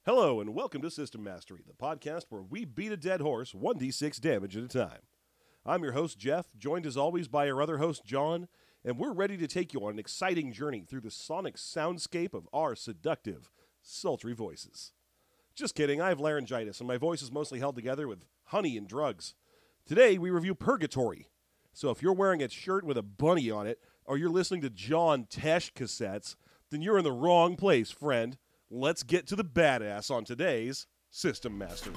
Hello and welcome to System Mastery, the podcast where we beat a dead horse 1d6 damage at a time. I'm your host, Jeff, joined as always by our other host, John, and we're ready to take you on an exciting journey through the sonic soundscape of our seductive, sultry voices. Just kidding, I have laryngitis, and my voice is mostly held together with honey and drugs. Today, we review Purgatory. So if you're wearing a shirt with a bunny on it, or you're listening to John Tesh cassettes, then you're in the wrong place, friend. Let's get to the badass on today's System Mastery.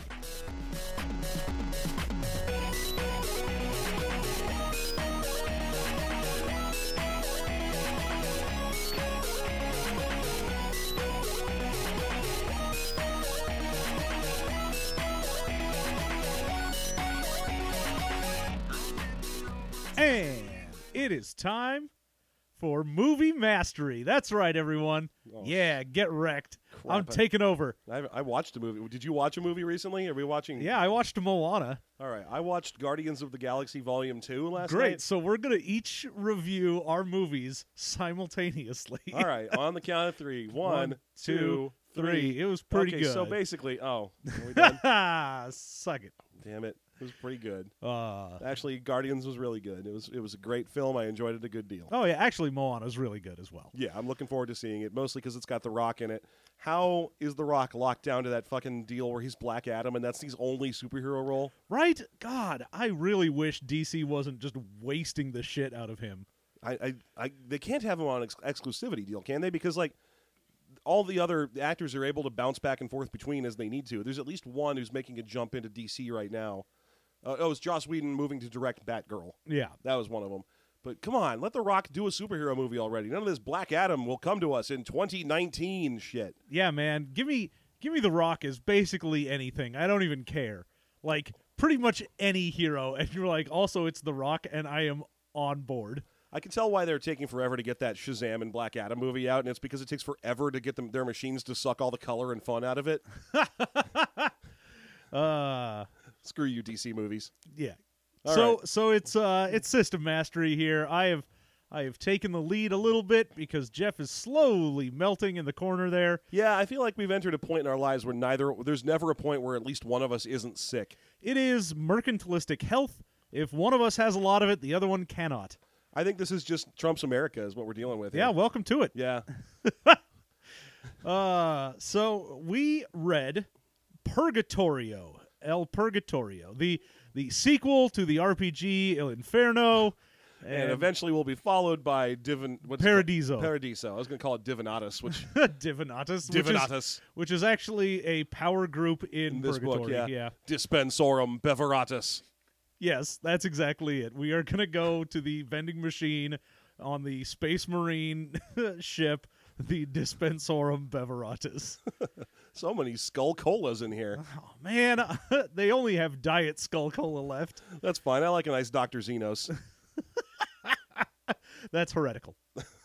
And it is time for Movie Mastery. That's right, everyone. Oh, yeah, get wrecked. crap. I'm taking over. I watched a movie. Did you watch a movie recently? Are we watching? Yeah, I watched Moana. All right. I watched Guardians of the Galaxy Volume 2 last Great. night. So we're going to each review our movies simultaneously. All right. On the count of three. One, two, three. It was pretty Okay, good. so basically, are we done? Suck it. Damn it. It was pretty good. Actually, Guardians was really good. It was a great film. I enjoyed it a good deal. Oh, yeah. Actually, Moana's really good as well. Yeah, I'm looking forward to seeing it, mostly because it's got The Rock in it. How is The Rock locked down to that fucking deal where he's Black Adam and that's his only superhero role? Right? God, I really wish DC wasn't just wasting the shit out of him. They can't have him on exclusivity deal, can they? Because, like, all the other actors are able to bounce back and forth between as they need to. There's at least one who's making a jump into DC right now. It's Joss Whedon moving to direct Batgirl. Yeah. That was one of them. But come on, let The Rock do a superhero movie already. None of this Black Adam will come to us in 2019 shit. Yeah, man. Give me The Rock as basically anything. I don't even care. Like, pretty much any hero. And you're like, also, it's The Rock, and I am on board. I can tell why they're taking forever to get that Shazam and Black Adam movie out, and it's because it takes forever to get their machines to suck all the color and fun out of it. Screw you, DC movies. Yeah. All So it's System Mastery here. I have taken the lead a little bit because Jeff is slowly melting in the corner there. Yeah, I feel like we've entered a point in our lives where there's never a point where at least one of us isn't sick. It is mercantilistic health. If one of us has a lot of it, the other one cannot. I think this is just Trump's America is what we're dealing with here. Yeah, welcome to it. Yeah. So we read Purgatorio, El Purgatorio, the sequel to the RPG Il Inferno, And eventually will be followed by Paradiso. Paradiso. I was going to call it Divinatus, which Divinatus, which is actually a power group in this Purgatory. book, Yeah. Dispensorum Beveratus. Yes, that's exactly it. We are going to go to the vending machine on the Space Marine ship, the Dispensorum Beveratus. So many Skull Colas in here. Oh, man. They only have Diet Skull Cola left. That's fine. I like a nice Dr. Xenos. That's heretical.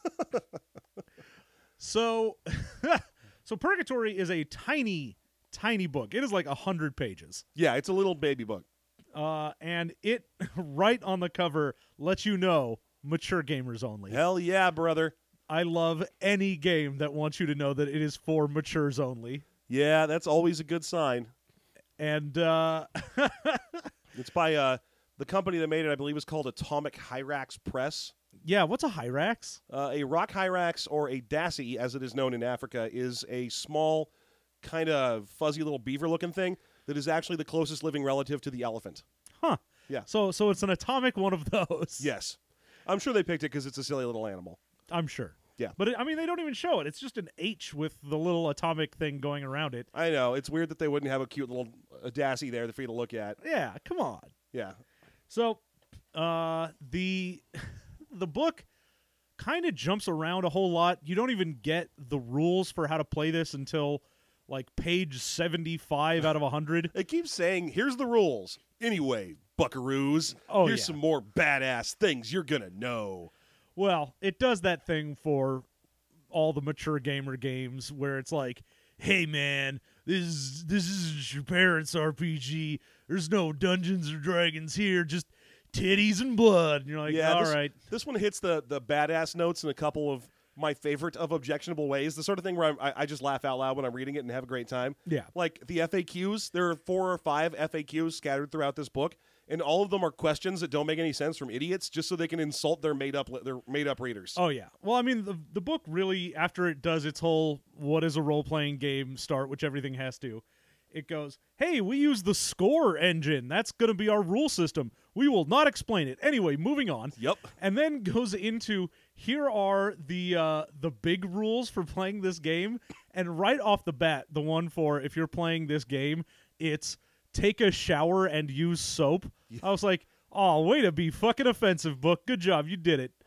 So Purgatory is a tiny, tiny book. It is like 100 pages. Yeah, it's a little baby book. And it, right on the cover, lets you know, mature gamers only. Hell yeah, brother. I love any game that wants you to know that it is for matures only. Yeah, that's always a good sign. And it's by the company that made it, I believe, is called Atomic Hyrax Press. yeah, what's a Hyrax? A rock hyrax, or a dassy, as it is known in Africa, is a small, kind of fuzzy little beaver-looking thing that is actually the closest living relative to the elephant. Huh. Yeah. So it's an atomic one of those. Yes. I'm sure they picked it because it's a silly little animal. I'm sure. Yeah. But, they don't even show it. It's just an H with the little atomic thing going around it. I know. It's weird that they wouldn't have a cute little dassy there for you to look at. Yeah, come on. Yeah. So, the book kind of jumps around a whole lot. You don't even get the rules for how to play this until, like, page 75 out of 100. It keeps saying, here's the rules. Anyway, buckaroos, here's yeah. some more badass things you're going to know. Well, it does that thing for all the mature gamer games where it's like, hey, man, this is your parents' RPG. There's no Dungeons or Dragons here, just titties and blood. And you're like, Yeah, all right. This one hits the badass notes in a couple of my favorite of objectionable ways. The sort of thing where I just laugh out loud when I'm reading it and have a great time. Yeah. Like the FAQs, there are 4 or 5 FAQs scattered throughout this book, and all of them are questions that don't make any sense from idiots just so they can insult their made up readers. Oh yeah. Well, I mean, the book really, after it does its whole what is a role playing game start, which everything has to, it goes, hey, we use the score engine. That's going to be our rule system. We will not explain it. Anyway, moving on. Yep. And then goes into, here are the big rules for playing this game. And right off the bat, the one for if you're playing this game, it's take a shower and use soap. Yeah. I was like, oh, way to be fucking offensive, book. Good job. You did it.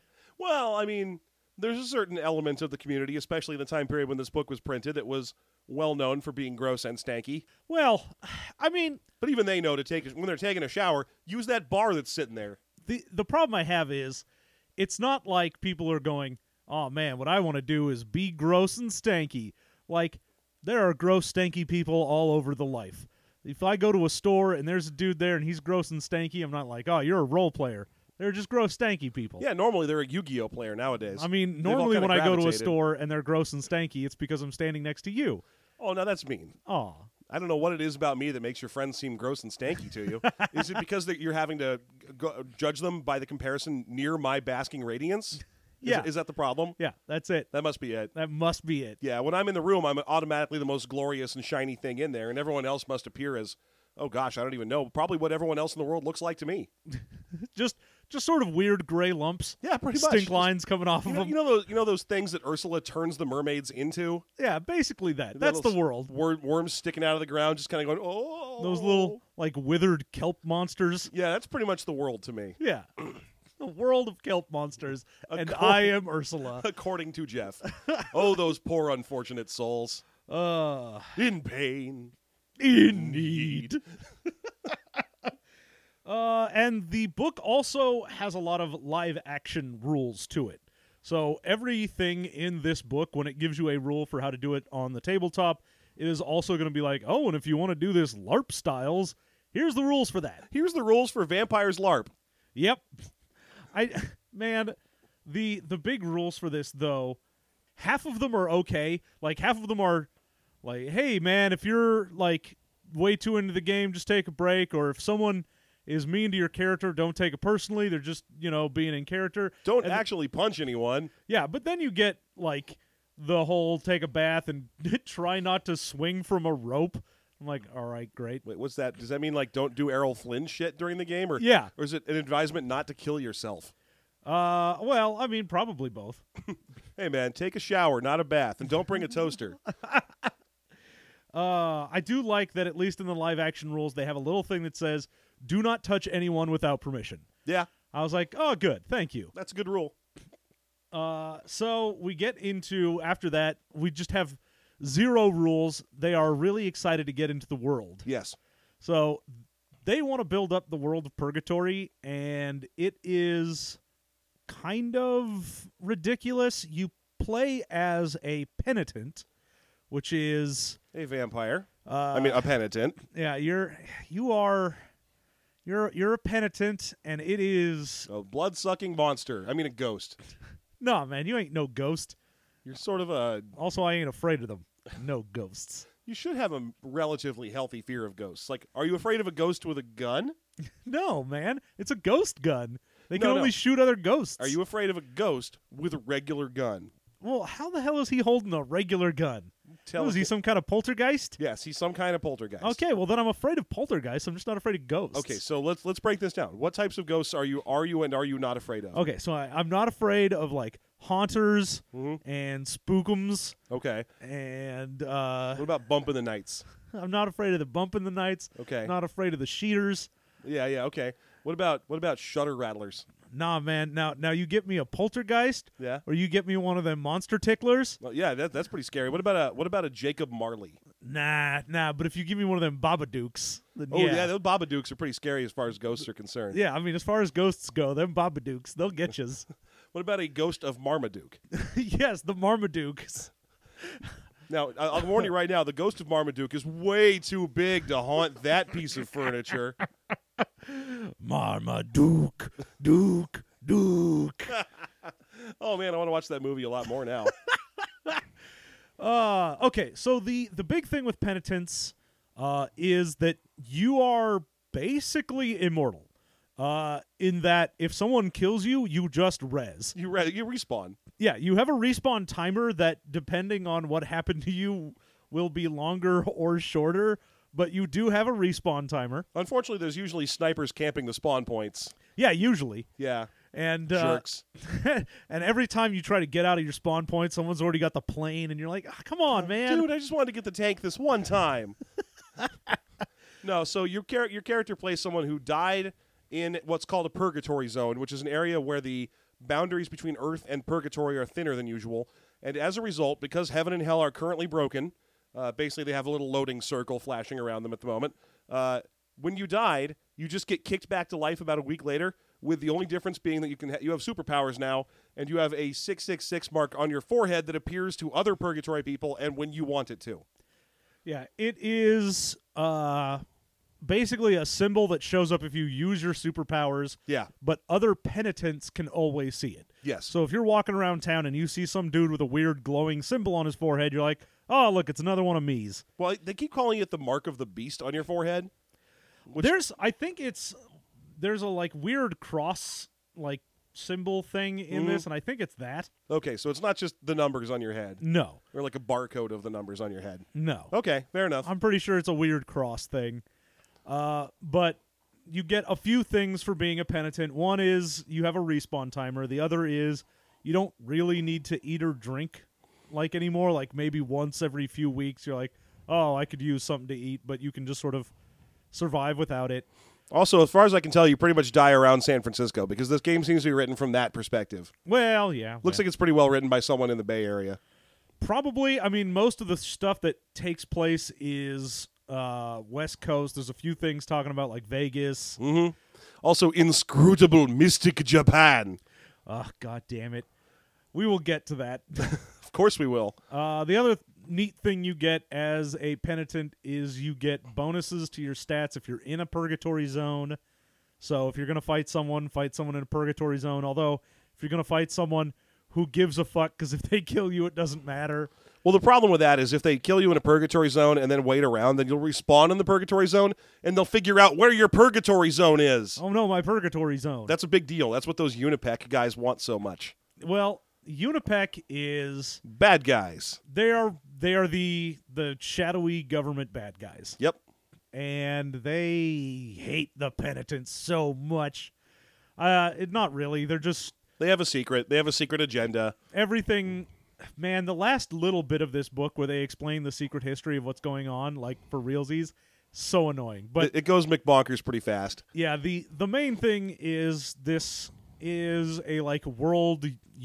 Well, I mean, there's a certain element of the community, especially in the time period when this book was printed, that was well known for being gross and stanky. Well, I mean, but even they know when they're taking a shower, use that bar that's sitting there. The problem I have is it's not like people are going, oh man, what I want to do is be gross and stanky. Like, there are gross, stanky people all over the life. If I go to a store and there's a dude there and he's gross and stanky, I'm not like, oh, you're a role player. They're just gross, stanky people. Yeah, normally they're a Yu-Gi-Oh player nowadays. I mean, normally when I go to a store and they're gross and stanky, it's because I'm standing next to you. Oh, now that's mean. Aw. I don't know what it is about me that makes your friends seem gross and stanky to you. Is it because that you're having to judge them by the comparison near my basking radiance? Yeah. Is that the problem? Yeah, that's it. That must be it. That must be it. Yeah, when I'm in the room, I'm automatically the most glorious and shiny thing in there, and everyone else must appear as, oh gosh, I don't even know, probably what everyone else in the world looks like to me. Just sort of weird gray lumps. Yeah, pretty much. Stink lines coming off of them. You know those things that Ursula turns the mermaids into? Yeah, basically that. That's the world. Worms sticking out of the ground, just kind of going, oh. Those little, like, withered kelp monsters. Yeah, that's pretty much the world to me. Yeah. The world of kelp monsters, and I am Ursula. According to Jeff. Oh, those poor unfortunate souls. In pain. In need. And the book also has a lot of live action rules to it. So everything in this book, when it gives you a rule for how to do it on the tabletop, it is also going to be like, oh, and if you want to do this LARP styles, here's the rules for that. Here's the rules for Vampires LARP. Yep. The big rules for this, though, half of them are okay. Like, half of them are like, hey, man, if you're, like, way too into the game, just take a break. Or if someone is mean to your character, don't take it personally. They're just, being in character. Don't actually punch anyone. Yeah, but then you get, like, the whole take a bath and try not to swing from a rope. I'm like, all right, great. Wait, what's that? Does that mean, like, don't do Errol Flynn shit during the game? Yeah. Or is it an advisement not to kill yourself? Well, I mean, probably both. Hey, man, take a shower, not a bath, and don't bring a toaster. I do like that at least in the live action rules, they have a little thing that says, do not touch anyone without permission. Yeah. I was like, oh, good. Thank you. That's a good rule. So we get into, after that, we just have 0 rules. They are really excited to get into the world. Yes. So they want to build up the world of Purgatory, and it is kind of ridiculous. You play as a penitent, which is a vampire. A penitent. Yeah, you're a penitent, and it is a blood-sucking monster. A ghost. No, man, you ain't no ghost. You're sort of a... Also, I ain't afraid of them. No ghosts. You should have a relatively healthy fear of ghosts. Like, are you afraid of a ghost with a gun? No, man. It's a ghost gun. They can only shoot other ghosts. Are you afraid of a ghost with a regular gun? Well, how the hell is he holding a regular gun? Is he some kind of poltergeist? Yes, he's some kind of poltergeist. Okay, well then I'm afraid of poltergeists. I'm just not afraid of ghosts. Okay, so let's break this down. What types of ghosts are you and are you not afraid of? Okay, so I'm not afraid of like haunters and spookums. Okay. And what about bump in the nights? I'm not afraid of the bump in the nights. Okay. Not afraid of the sheeters. Yeah, okay. What about shutter rattlers? Nah, man. Now you get me a poltergeist, yeah, or you get me one of them monster ticklers. Well, yeah, that's pretty scary. What about a Jacob Marley? Nah. But if you give me one of them Babadooks, then yeah, those Babadooks are pretty scary as far as ghosts are concerned. Yeah, I mean, as far as ghosts go, them Babadooks, they'll get you. What about a ghost of Marmaduke? Yes, the Marmadukes. Now, I'll warn you right now, the ghost of Marmaduke is way too big to haunt that piece of furniture. Marmaduke, Duke. Oh man, I want to watch that movie a lot more now. Okay, so the big thing with penitence is that you are basically immortal. In that if someone kills you, you just res. You respawn. Yeah, you have a respawn timer that, depending on what happened to you, will be longer or shorter, but you do have a respawn timer. Unfortunately, there's usually snipers camping the spawn points. Yeah, usually. Yeah. And Jerks. and every time you try to get out of your spawn point, someone's already got the plane, and you're like, come on, man. Dude, I just wanted to get the tank this one time. No, so your character plays someone who died in what's called a purgatory zone, which is an area where the boundaries between Earth and purgatory are thinner than usual. And as a result, because heaven and hell are currently broken, basically they have a little loading circle flashing around them at the moment. When you died, you just get kicked back to life about a week later, with the only difference being that you have superpowers now, and you have a 666 mark on your forehead that appears to other purgatory people and when you want it to. Yeah, it is basically a symbol that shows up if you use your superpowers. Yeah. But other penitents can always see it. Yes. So if you're walking around town and you see some dude with a weird glowing symbol on his forehead, you're like, oh, look, it's another one of me's. Well, they keep calling it the mark of the beast on your forehead. There's a like weird cross like symbol thing in this, and I think it's that. Okay, so it's not just the numbers on your head. No. Or like a barcode of the numbers on your head. No. Okay, fair enough. I'm pretty sure it's a weird cross thing. But you get a few things for being a penitent. One is you have a respawn timer. The other is you don't really need to eat or drink like anymore. Like maybe once every few weeks you're like, oh, I could use something to eat, but you can just sort of survive without it. Also, as far as I can tell, you pretty much die around San Francisco because this game seems to be written from that perspective. Well, yeah. Looks like it's pretty well written by someone in the Bay Area. Probably. I mean, most of the stuff that takes place is West Coast. There's a few things talking about like Vegas. Mm-hmm. Also, inscrutable mystic Japan. Oh, God damn it. We will get to that. Of course we will. The other neat thing you get as a penitent is you get bonuses to your stats if you're in a purgatory zone. So if you're going to fight someone in a purgatory zone. Although, if you're going to fight someone, who gives a fuck? Because if they kill you, it doesn't matter. Well, the problem with that is if they kill you in a purgatory zone and then wait around, then you'll respawn in the purgatory zone, and they'll figure out where your purgatory zone is. Oh, no, my purgatory zone. That's a big deal. That's what those Unipec guys want so much. Well, Unipec is... bad guys. They are the shadowy government bad guys. Yep. And they hate the penitents so much. Not really. They're just... They have a secret. They have a secret agenda. Everything... Man, the last little bit of this book where they explain the secret history of what's going on, like for realsies, so annoying. But it goes McBonkers pretty fast. Yeah, the main thing is this is a like world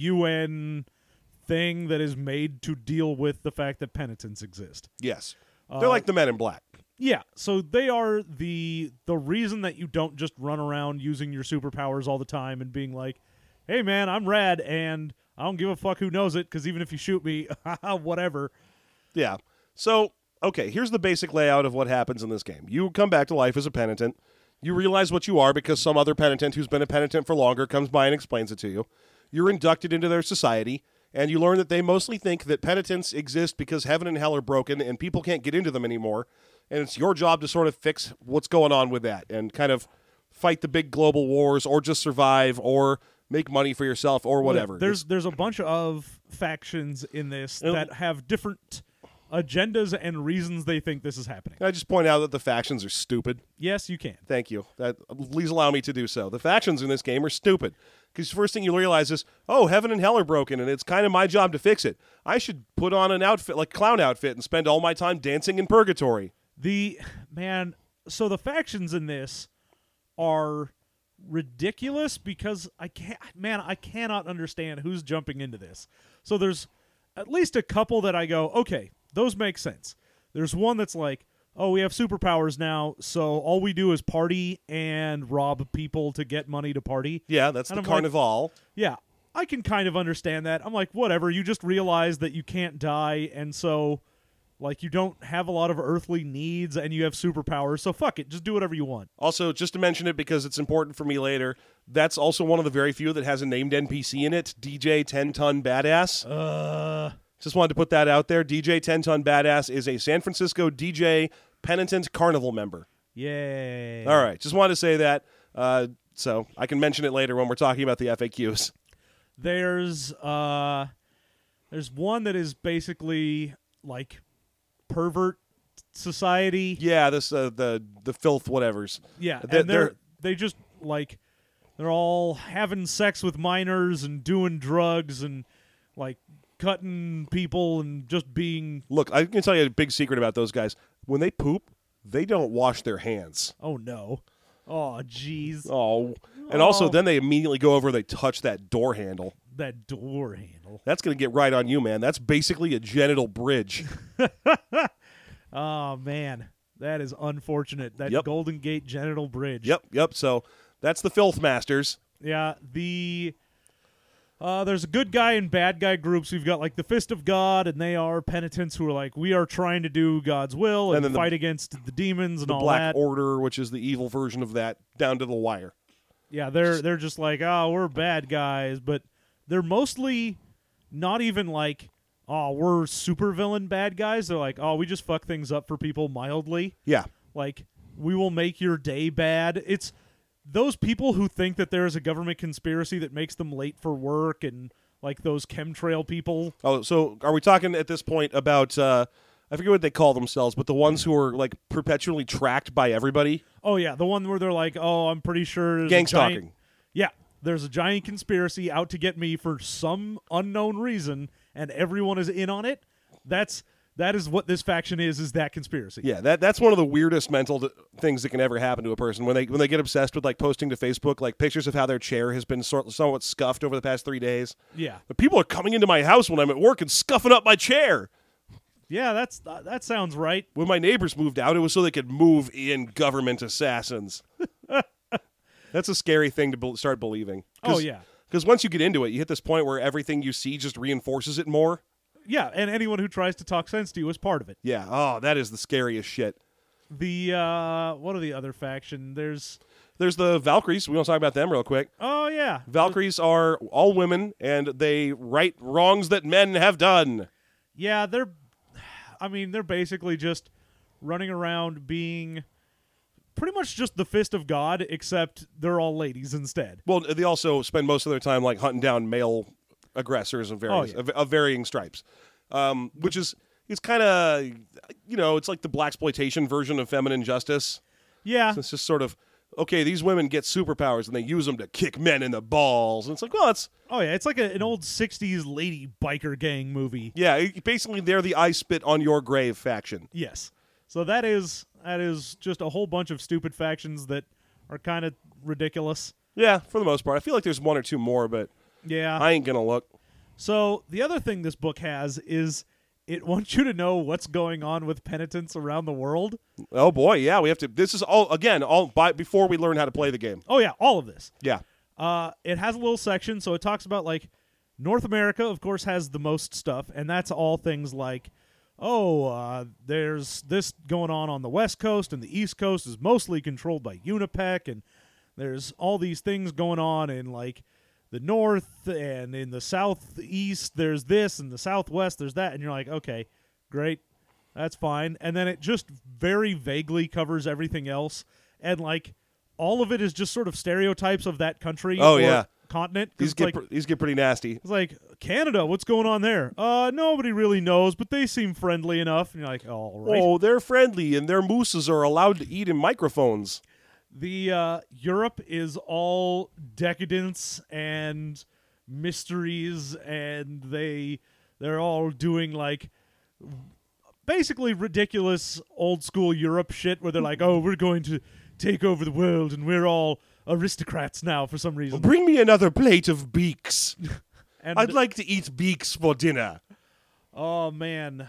UN thing that is made to deal with the fact that penitents exist. Yes. They're like the Men in Black. Yeah, so they are the reason that you don't just run around using your superpowers all the time and being like, hey man, I'm rad and I don't give a fuck who knows it because even if you shoot me, whatever. Yeah. So, okay, here's the basic layout of what happens in this game. You come back to life as a penitent. You realize what you are because some other penitent who's been a penitent for longer comes by and explains it to you. You're inducted into their society, and you learn that they mostly think that penitents exist because heaven and hell are broken and people can't get into them anymore. And it's your job to sort of fix what's going on with that and kind of fight the big global wars or just survive or make money for yourself or whatever. There's a bunch of factions in this that have different agendas and reasons they think this is happening. Can I just point out that the factions are stupid? Yes, you can. Thank you. Please allow me to do so. The factions in this game are stupid. Because the first thing you realize is, oh, heaven and hell are broken, and it's kind of my job to fix it. I should put on an outfit, like clown outfit, and spend all my time dancing in purgatory. So the factions in this are ridiculous because I cannot understand who's jumping into this. So there's at least a couple that I go, okay, those make sense. There's one that's like, oh, we have superpowers now, so all we do is party and rob people to get money to party. Yeah, that's the carnival. Yeah, I can kind of understand that. I'm like, whatever, you just realize that you can't die, and so Like, you don't have a lot of earthly needs, and you have superpowers, so fuck it. Just do whatever you want. Also, just to mention it because it's important for me later, that's also one of the very few that has a named NPC in it, DJ 10-Ton Badass. Just wanted to put that out there. DJ 10-Ton Badass is a San Francisco DJ penitent carnival member. Yay. All right, just wanted to say that, so I can mention it later when we're talking about the FAQs. There's one that is basically, like, pervert society. Yeah, this the filth whatevers. Yeah, They're- and they just, like, they're all having sex with minors and doing drugs and, like, cutting people and just being... Look, I can tell you a big secret about those guys. When they poop, they don't wash their hands. Oh, no. Oh, jeez. Oh. And also, Oh. then they immediately go over and they touch that door handle. That door handle. That's going to get right on you, man. That's basically a genital bridge. Oh, man. That is unfortunate. That Yep. Golden Gate genital bridge. Yep. So that's the Filth Masters. Yeah, there's a good guy and bad guy groups. We've got, like, the Fist of God, and they are penitents who are like, we are trying to do God's will and then fight against the demons and The all Black that. Order, which is the evil version of that, down to the wire. Yeah, they're just like, oh, we're bad guys, but they're mostly not even like, oh, we're supervillain bad guys. They're like, oh, we just fuck things up for people mildly. Yeah. Like, we will make your day bad. It's those people who think that there is a government conspiracy that makes them late for work, and like those chemtrail people. Oh, so are we talking at this point about, I forget what they call themselves, but the ones who are like perpetually tracked by everybody? Oh yeah, the one where they're like, oh, I'm pretty sure there's Gang a giant- stalking. Yeah, there's a giant conspiracy out to get me for some unknown reason, and everyone is in on it. That is what this faction is that conspiracy. Yeah, that's one of the weirdest mental things that can ever happen to a person when they get obsessed with like posting to Facebook like pictures of how their chair has been somewhat scuffed over the past 3 days. Yeah. But people are coming into my house when I'm at work and scuffing up my chair. Yeah, that sounds right. When my neighbors moved out, it was so they could move in government assassins. That's a scary thing to start believing. Oh, yeah. Because once you get into it, you hit this point where everything you see just reinforces it more. Yeah, and anyone who tries to talk sense to you is part of it. Yeah. Oh, that is the scariest shit. The what are the other faction? There's the Valkyries. We want to talk about them real quick. oh yeah, Valkyries are all women, and they right wrongs that men have done. yeah. They're basically just running around being pretty much just the Fist of God, except they're all ladies instead. Well, they also spend most of their time like hunting down male aggressors of various of varying stripes, which is kind of it's like the blaxploitation version of feminine justice. Yeah, So it's just sort of okay. These women get superpowers and they use them to kick men in the balls, and it's like, well, that's oh yeah. It's like an old '60s lady biker gang movie. basically they're the I spit on your grave faction. Yes. So that is just a whole bunch of stupid factions that are kind of ridiculous. Yeah, for the most part. I feel like there's one or two more, but Yeah. I ain't gonna look. So the other thing this book has is it wants you to know what's going on with penitents around the world. Oh boy, yeah, we have to. This is all before we learn how to play the game. Oh yeah, all of this. Yeah, It has a little section, so it talks about like North America, of course, has the most stuff, and that's all things like, there's this going on the West Coast, and the East Coast is mostly controlled by UNIPEC, and there's all these things going on in like the North and in the Southeast. There's this, and the Southwest there's that, and you're like, okay, great, that's fine. And then it just very vaguely covers everything else, and like all of it is just sort of stereotypes of that country. Oh, or yeah. continent. these get pretty nasty. It's like, Canada, what's going on there? Nobody really knows, but they seem friendly enough. And you're like, all right. Oh, they're friendly, and their mooses are allowed to eat in microphones. The Europe is all decadence and mysteries, and they're all doing like basically ridiculous old school Europe shit where they're like, oh, we're going to take over the world, and we're all aristocrats now for some reason. Bring me another plate of beaks. And I'd like to eat beaks for dinner. oh man,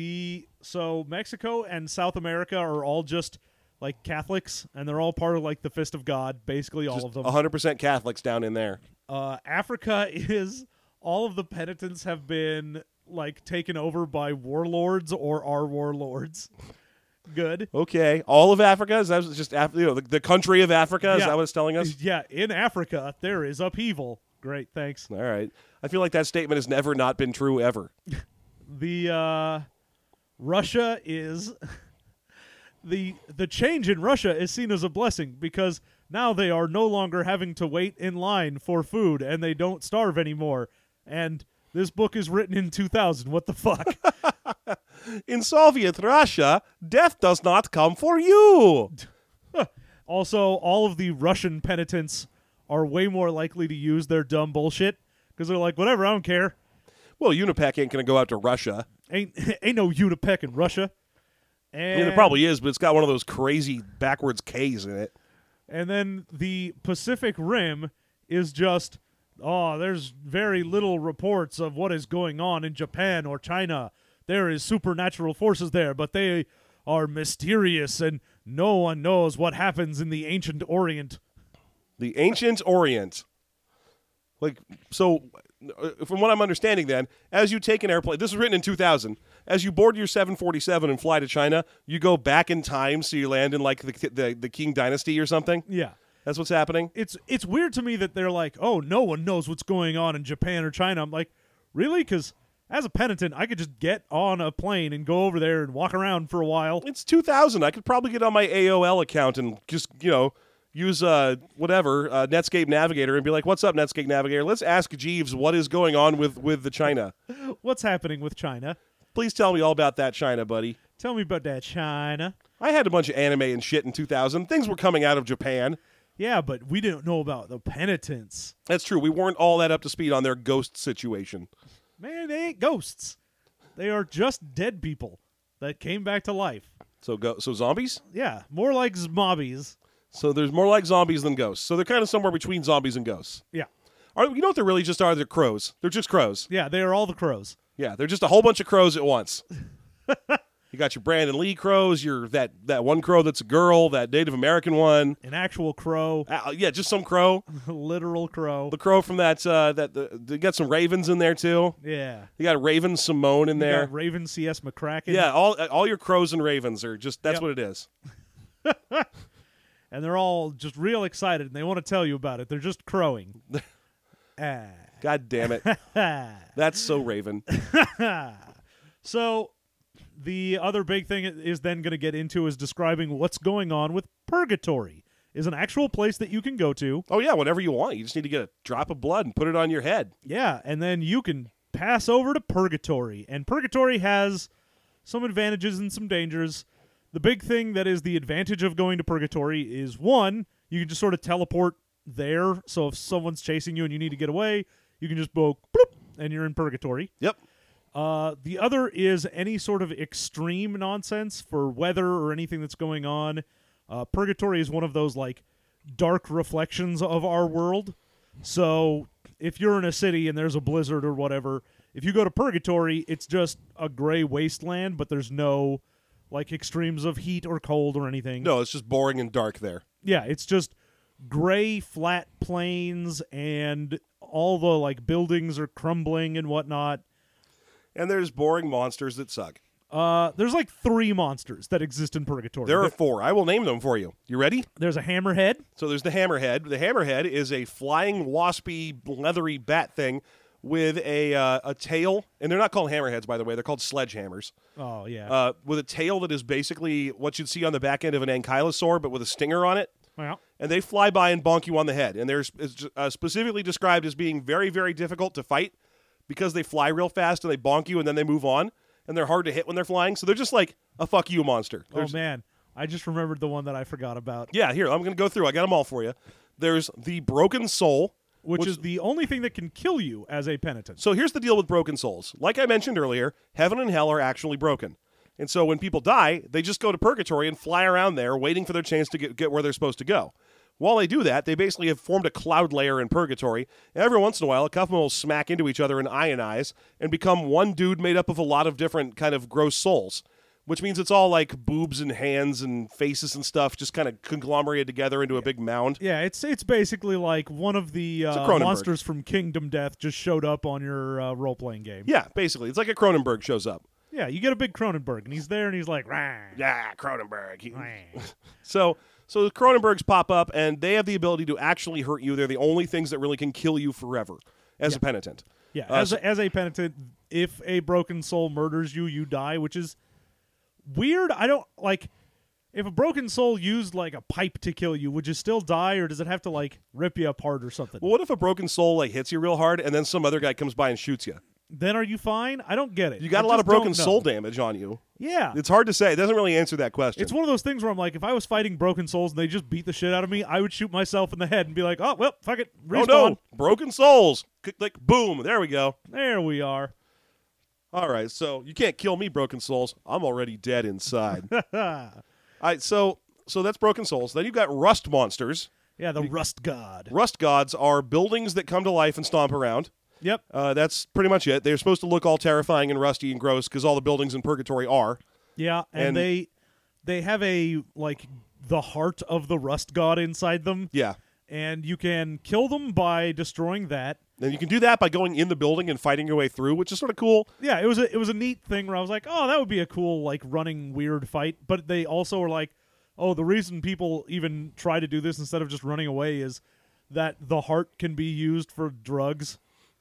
so Mexico and South America are all just like Catholics, and they're all part of like the Fist of God, basically all of them. 100% Catholics down in there. Africa is all of the penitents have been like taken over by warlords or are warlords. Good. Okay. All of Africa? Is that just the country of Africa? Is Yeah. that what it's telling us? Yeah, in Africa there is upheaval. Great, thanks. All right. I feel like that statement has never not been true ever. The Russia is the change in Russia is seen as a blessing because now they are no longer having to wait in line for food and they don't starve anymore. And this book is written in 2000. What the fuck? In Soviet Russia, death does not come for you. Also, all of the Russian penitents are way more likely to use their dumb bullshit because they're like, whatever, I don't care. Well, Unipec ain't going to go out to Russia. Ain't no Unipec in Russia. And I mean, there probably is, but it's got one of those crazy backwards Ks in it. And then the Pacific Rim is just, there's very little reports of what is going on in Japan or China. There is supernatural forces there, but they are mysterious and no one knows what happens in the ancient Orient. The ancient Orient. So from what I'm understanding then, as you take an airplane, this was written in 2000, as you board your 747 and fly to China, you go back in time so you land in like the Qing Dynasty or something? Yeah. That's what's happening? It's weird to me that they're like, oh, no one knows what's going on in Japan or China. I'm like, really? Because as a penitent, I could just get on a plane and go over there and walk around for a while. It's 2000. I could probably get on my AOL account and just, use Netscape Navigator and be like, what's up, Netscape Navigator? Let's ask Jeeves what is going on with the China. What's happening with China? Please tell me all about that China, buddy. Tell me about that China. I had a bunch of anime and shit in 2000. Things were coming out of Japan. Yeah, but we didn't know about the penitents. That's true. We weren't all that up to speed on their ghost situation. Man, they ain't ghosts. They are just dead people that came back to life. So zombies? Yeah, more like zombies. So there's more like zombies than ghosts. So they're kind of somewhere between zombies and ghosts. Yeah. You know what they really just are? They're crows. They're just crows. Yeah, they are all the crows. Yeah, they're just a whole bunch of crows at once. You got your Brandon Lee crows, your that one crow that's a girl, that Native American one. An actual crow. Yeah, just some crow. Literal crow. The crow from they got some ravens in there too. Yeah. You got Raven Simone in there. Got Raven C.S. McCracken. Yeah, all your crows and ravens are just that's Yep. what it is. And they're all just real excited and they want to tell you about it. They're just crowing. God damn it. That's so Raven. So the other big thing is then going to get into is describing what's going on with purgatory. Is an actual place that you can go to. Oh yeah, whatever you want. You just need to get a drop of blood and put it on your head. Yeah, and then you can pass over to purgatory. And purgatory has some advantages and some dangers. The big thing that is the advantage of going to purgatory is, one, you can just sort of teleport there. So if someone's chasing you and you need to get away, you can just go bloop, and you're in purgatory. Yep. The other is any sort of extreme nonsense for weather or anything that's going on. Purgatory is one of those like dark reflections of our world. So if you're in a city and there's a blizzard or whatever, if you go to purgatory, it's just a gray wasteland, but there's no like extremes of heat or cold or anything. No, it's just boring and dark there. Yeah, it's just gray flat plains and all the like buildings are crumbling and whatnot. And there's boring monsters that suck. There's like 3 monsters that exist in purgatory. There are 4. I will name them for you. You ready? There's a hammerhead. So there's the hammerhead. The hammerhead is a flying, waspy, leathery bat thing with a tail. And they're not called hammerheads, by the way. They're called sledgehammers. Oh, yeah. With a tail that is basically what you'd see on the back end of an ankylosaur, but with a stinger on it. Well, And they fly by and bonk you on the head. And they're specifically described as being very, very difficult to fight because they fly real fast and they bonk you and then they move on. And they're hard to hit when they're flying. So they're just like a fuck you monster. oh, man. I just remembered the one that I forgot about, Yeah, here, I'm going to go through. I got them all for you. There's the Broken Soul. which is the only thing that can kill you as a penitent. So here's the deal with broken souls. Like I mentioned earlier, heaven and hell are actually broken. And so when people die, they just go to purgatory and fly around there waiting for their chance to get where they're supposed to go. While they do that, they basically have formed a cloud layer in purgatory. And every once in a while, a couple will smack into each other and ionize and become one dude made up of a lot of different kind of gross souls. Which means it's all like boobs and hands and faces and stuff just kind of conglomerated together into a big mound. Yeah, it's basically like one of the a Cronenberg. monsters from Kingdom Death just showed up on your role-playing game. Yeah, basically. It's like a Cronenberg shows up. Yeah, you get a big Cronenberg, and he's there, and he's like, rah, Yeah, Cronenberg. rah. So the Cronenbergs pop up, and they have the ability to actually hurt you. They're the only things that really can kill you forever as a penitent. Yeah, as a penitent, if a broken soul murders you, you die, which is weird. I don't like if a broken soul used like a pipe to kill you, would you still die, or does it have to like rip you apart or something? Well, what if a broken soul like hits you real hard, and then some other guy comes by and shoots you? Then are you fine? I don't get it. You got I a lot just of broken don't know. soul damage on you. Yeah. It's hard to say. It doesn't really answer that question. It's one of those things where I'm like, if I was fighting broken souls and they just beat the shit out of me, I would shoot myself in the head and be like, oh, well, fuck it. Respawn. Oh, no. Broken souls. Like, boom. There we go. There we are. All right. So you can't kill me, broken souls. I'm already dead inside. All right. So that's broken souls. Then you've got rust monsters. Yeah, the Rust God. Rust gods are buildings that come to life and stomp around. Yep. That's pretty much it. They're supposed to look all terrifying and rusty and gross because all the buildings in Purgatory are. Yeah, and they have a like the heart of the Rust God inside them, Yeah. and you can kill them by destroying that. And you can do that by going in the building and fighting your way through, which is sort of cool. Yeah, it was a neat thing where I was like, oh, that would be a cool like running weird fight. But they also were like, oh, the reason people even try to do this instead of just running away is that the heart can be used for drugs.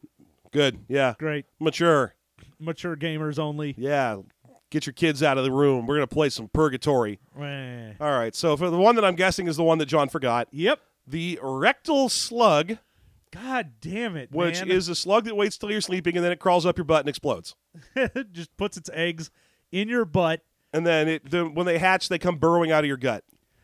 Good. Yeah. Great. Mature. Mature gamers only. Yeah. Get your kids out of the room. We're going to play some Purgatory. Eh. All right. So for the one that I'm guessing is the one that John forgot, Yep. the rectal slug, God damn it, which man. is a slug that waits till you're sleeping and then it crawls up your butt and explodes. It just puts its eggs in your butt. And then when they hatch, they come burrowing out of your gut.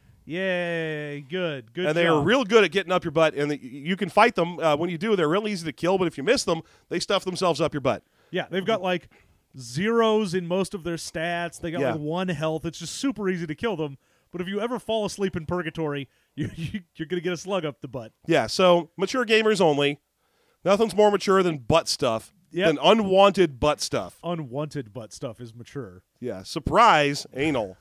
Yay, good And job. they are real good at getting up your butt. And you can fight them. When you do, they're real easy to kill. But if you miss them, they stuff themselves up your butt. Yeah, they've got like zeros in most of their stats. They got Yeah. like 1 health. It's just super easy to kill them. But if you ever fall asleep in Purgatory, you're going to get a slug up the butt. Yeah, so mature gamers only. Nothing's more mature than butt stuff. Yep. Than unwanted butt stuff. Unwanted butt stuff is mature. Yeah, surprise, anal.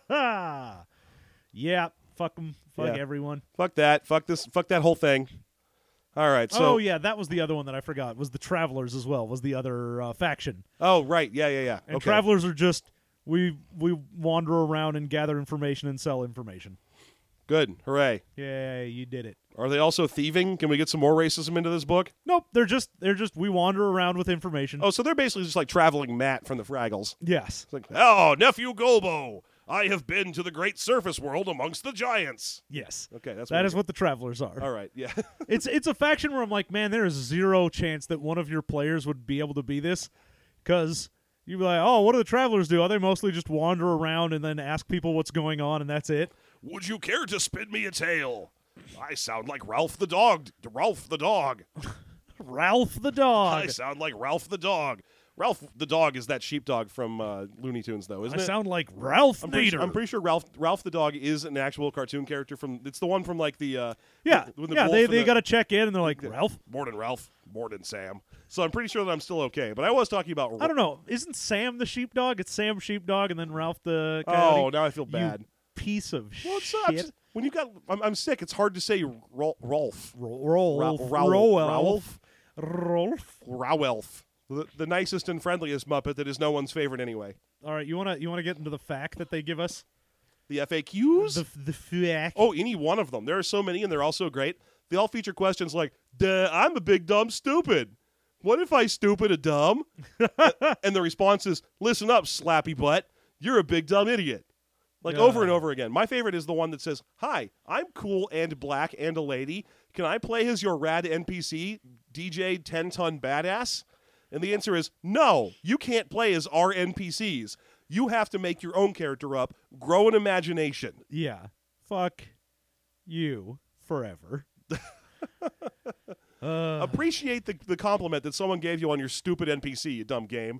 Yeah, fuck them. Fuck Yeah. everyone. Fuck that. Fuck this. Fuck that whole thing. All right, so. Oh, yeah, that was the other one that I forgot. Was the Travelers as well, was the other faction. Oh, right. Yeah. And Okay. Travelers are just, we wander around and gather information and sell information. Good. Hooray. Yay, you did it. Are they also thieving? Can we get some more racism into this book? Nope, they're just we wander around with information. Oh, so they're basically just like traveling Matt from the Fraggles. Yes. It's like, oh, nephew Golbo, I have been to the great surface world amongst the giants. Yes. Okay, that's That is what the Travelers are. All right, yeah. It's a faction where I'm like, man, there is zero chance that one of your players would be able to be this, because you'd be like, oh, what do the Travelers do? Oh, they mostly just wander around and then ask people what's going on, and that's it. Would you care to spin me a tale? I sound like Ralph the dog. Ralph the dog. Ralph the dog. I sound like Ralph the dog. Ralph the dog is that sheepdog from Looney Tunes, though, isn't I it? sound like Ralph Nader. I'm pretty sure Ralph the dog is an actual cartoon character from. It's the one from like the. Yeah, when the yeah. wolf They and got to check in, and they're like, Ralph. Morning, Ralph. Morning, Sam. So I'm pretty sure that I'm still okay. But I was talking about. I don't know. Isn't Sam the sheepdog? It's Sam sheepdog, and then Ralph the Oh, coyote. now I feel bad. You piece of Well, it's shit. when you got. I'm sick. It's hard to say Rolf. Rolf. Rowelf. Rolf. Rowelf. The nicest and friendliest Muppet that is no one's favorite anyway. All right, you wanna get into the fact that they give us? The FAQs? The fact. Oh, any one of them. There are so many, and they're all so great. They all feature questions like, "Duh, I'm a big dumb stupid. What if I stupid a dumb?" And the response is, "Listen up, slappy butt. You're a big dumb idiot." Like over and over again. My favorite is the one that says, "Hi, I'm cool and black and a lady. Can I play as your rad NPC, DJ 10-ton badass?" And the answer is, no, you can't play as our NPCs. You have to make your own character up, grow an imagination. Yeah. Fuck you forever. Appreciate the compliment that someone gave you on your stupid NPC, you dumb game.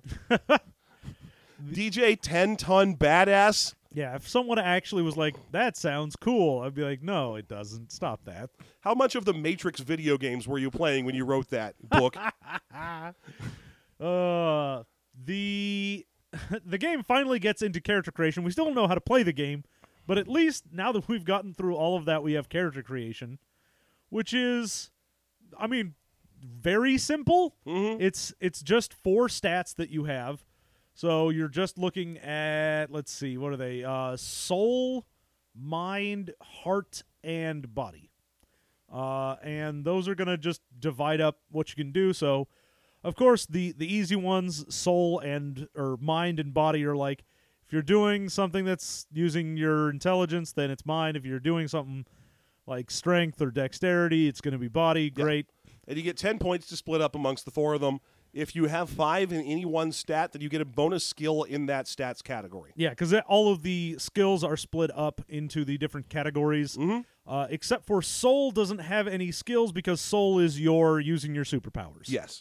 DJ 10-ton badass. Yeah, if someone actually was like, that sounds cool, I'd be like, no, it doesn't. Stop that. How much of the Matrix video games were you playing when you wrote that book? The the game finally gets into character creation. We still don't know how to play the game, but at least now that we've gotten through all of that, we have character creation, which is, I mean, very simple. Mm-hmm. It's just 4 stats that you have. So you're just looking at, let's see, what are they? Soul, mind, heart, and body. And those are going to just divide up what you can do. So, of course, the easy ones, soul or mind and body, are like, if you're doing something that's using your intelligence, then it's mind. If you're doing something like strength or dexterity, it's going to be body. Great. Yeah. And you get 10 points to split up amongst the 4 of them. If you have 5 in any one stat, then you get a bonus skill in that stats category. Yeah, because all of the skills are split up into the different categories, except for soul doesn't have any skills because soul is your using your superpowers. Yes.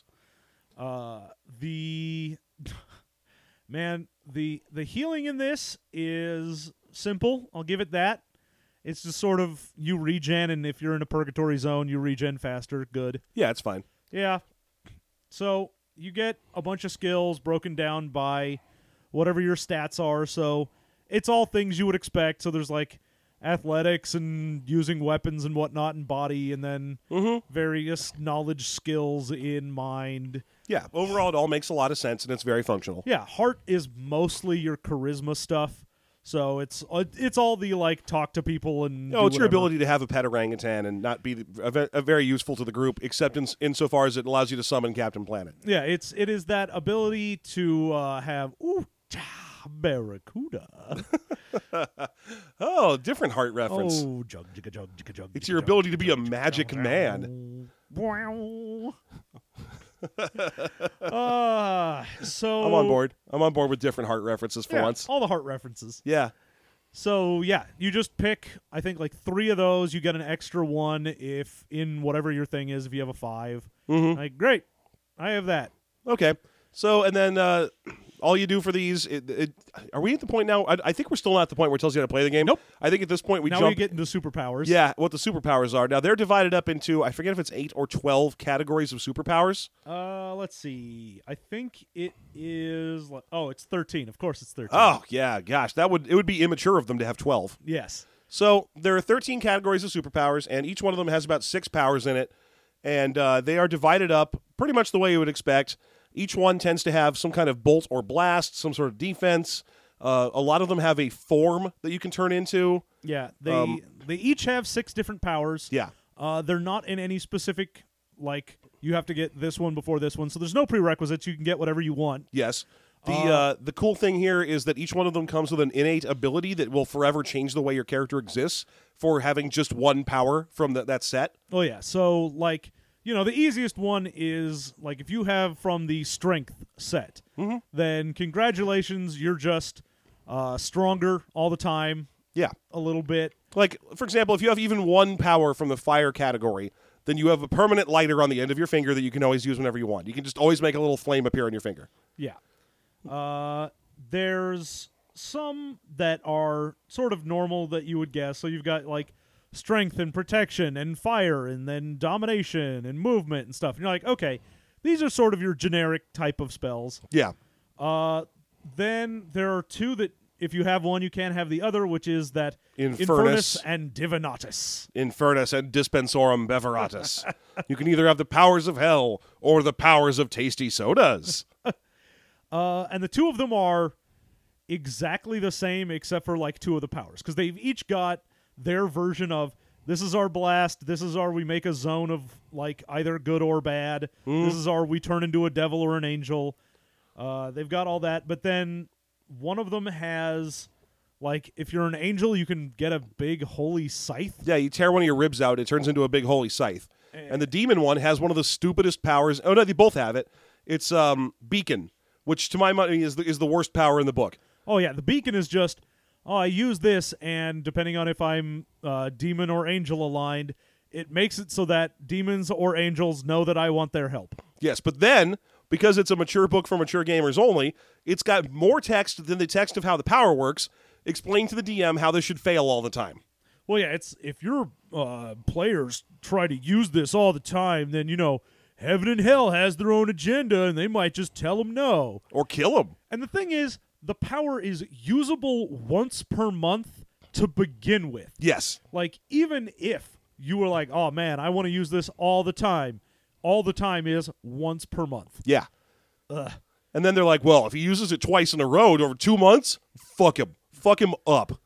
The healing in this is simple. I'll give it that. It's just sort of you regen, and if you're in a purgatory zone, you regen faster. Good. Yeah, it's fine. Yeah. So you get a bunch of skills broken down by whatever your stats are. So it's all things you would expect. So there's like athletics and using weapons and whatnot in body, and then various knowledge skills in mind. Yeah, overall it all makes a lot of sense, and it's very functional. Yeah, heart is mostly your charisma stuff. So it's all the like talk to people and No, it's your ability to have a pet orangutan and not be very useful to the group, except insofar as it allows you to summon Captain Planet. Yeah, it is that ability to have Barracuda. Oh, different heart reference. Oh, jug, jigga, jug, jigga, jug. It's your ability to be a magic man. So I'm on board. I'm on board with different heart references for once. All the heart references. Yeah. So, yeah, you just pick, I think, like 3 of those. You get an extra 1 if in whatever your thing is, if you have a 5. Like, great. I have that. Okay. So, and then all you do for these, are we at the point now? I think we're still not at the point where it tells you how to play the game. Nope. I think at this point now jump. we get into superpowers. Yeah, what the superpowers are. Now, they're divided up into, I forget if it's 8 or 12 categories of superpowers. Let's see. I think it is, it's 13. Of course it's 13. Oh, yeah, gosh. It would be immature of them to have 12. Yes. So there are 13 categories of superpowers, and each one of them has about 6 powers in it, and they are divided up pretty much the way you would expect. Each one tends to have some kind of bolt or blast, some sort of defense. A lot of them have a form that you can turn into. Yeah, they each have 6 different powers. Yeah. They're not in any specific, like, you have to get this one before this one, so there's no prerequisites. You can get whatever you want. Yes. The cool thing here is that each one of them comes with an innate ability that will forever change the way your character exists for having just one power from that set. Oh, yeah. So, like, the easiest one is, like, if you have from the strength set, then congratulations, you're just stronger all the time. Yeah. A little bit. Like, for example, if you have even 1 power from the fire category, then you have a permanent lighter on the end of your finger that you can always use whenever you want. You can just always make a little flame appear on your finger. Yeah. There's some that are sort of normal that you would guess. So you've got, like, strength and protection and fire and then domination and movement and stuff. And you're like, okay, these are sort of your generic type of spells. Yeah. Then there are 2 that if you have one, you can't have the other, which is that Infernus and Divinatus. Infernus and Dispensorum Beveratus. You can either have the powers of hell or the powers of tasty sodas. And the 2 of them are exactly the same except for, like, 2 of the powers. Because they've each got their version of, this is our blast, this is our we make a zone of, like, either good or bad, this is our we turn into a devil or an angel. They've got all that, but then one of them has, like, if you're an angel, you can get a big holy scythe. Yeah, you tear one of your ribs out, it turns into a big holy scythe. And the demon one has one of the stupidest powers. Oh, no, they both have it. It's Beacon, which to my mind is the worst power in the book. Oh, yeah, the Beacon is just, I use this, and depending on if I'm demon or angel aligned, it makes it so that demons or angels know that I want their help. Yes, but then, because it's a mature book for mature gamers only, it's got more text than the text of how the power works, explaining to the DM how this should fail all the time. Well, yeah, it's if your players try to use this all the time, then, heaven and hell has their own agenda, and they might just tell them no. Or kill them. And the thing is, the power is usable once per month to begin with. Yes. Like, even if you were like, oh, man, I want to use this all the time is once per month. Yeah. Ugh. And then they're like, well, if he uses it twice in a row over 2 months, fuck him. Fuck him up.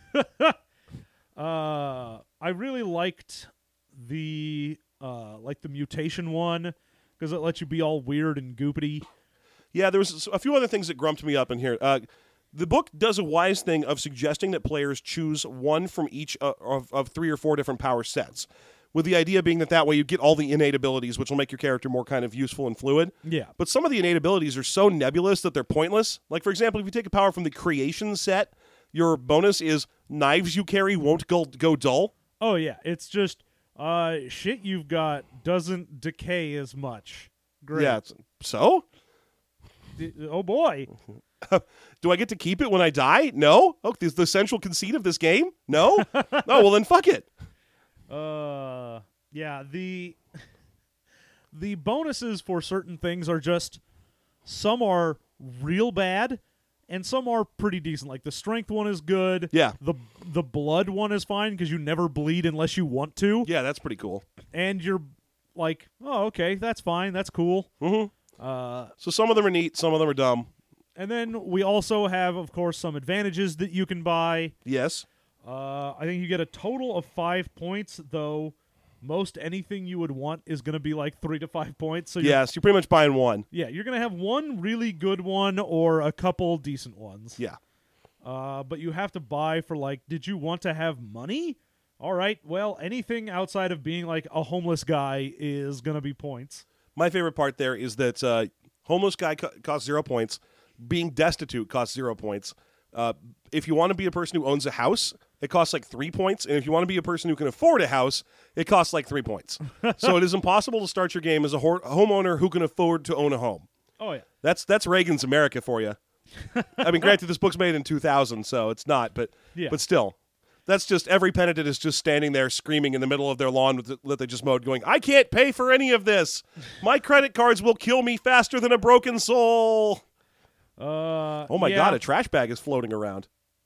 I really liked the mutation one because it lets you be all weird and goopity. Yeah, there was a few other things that grumped me up in here. The book does a wise thing of suggesting that players choose one from each of 3 or 4 different power sets, with the idea being that way you get all the innate abilities, which will make your character more kind of useful and fluid. Yeah. But some of the innate abilities are so nebulous that they're pointless. Like, for example, if you take a power from the creation set, your bonus is knives you carry won't go dull. Oh, yeah. It's just shit you've got doesn't decay as much. Great. Yeah. So? Oh, boy. Do I get to keep it when I die? No? Oh, is the central conceit of this game? No? Oh, well then fuck it. Yeah, the bonuses for certain things are just, some are real bad and some are pretty decent. Like the strength one is good. Yeah. The blood one is fine because you never bleed unless you want to. Yeah, that's pretty cool. And you're like, oh, okay, that's fine, that's cool. Mm-hmm. So some of them are neat, some of them are dumb. And then we also have, of course, some advantages that you can buy. Yes. I think you get a total of 5 points, though most anything you would want is going to be like 3 to 5 points. So yes, you're pretty much buying one. Yeah, you're going to have one really good one or a couple decent ones. Yeah. But you have to buy for like, did you want to have money? All right, well, anything outside of being like a homeless guy is going to be points. My favorite part there is that homeless guy costs 0 points. Being destitute costs 0 points. If you want to be a person who owns a house, it costs like 3 points. And if you want to be a person who can afford a house, it costs like 3 points. So it is impossible to start your game as a homeowner who can afford to own a home. Oh, yeah. That's Reagan's America for you. I mean, granted, this book's made in 2000, so it's not, but still. That's just every penitent is just standing there screaming in the middle of their lawn that they just mowed going, I can't pay for any of this. My credit cards will kill me faster than a broken soul. Oh my God, a trash bag is floating around.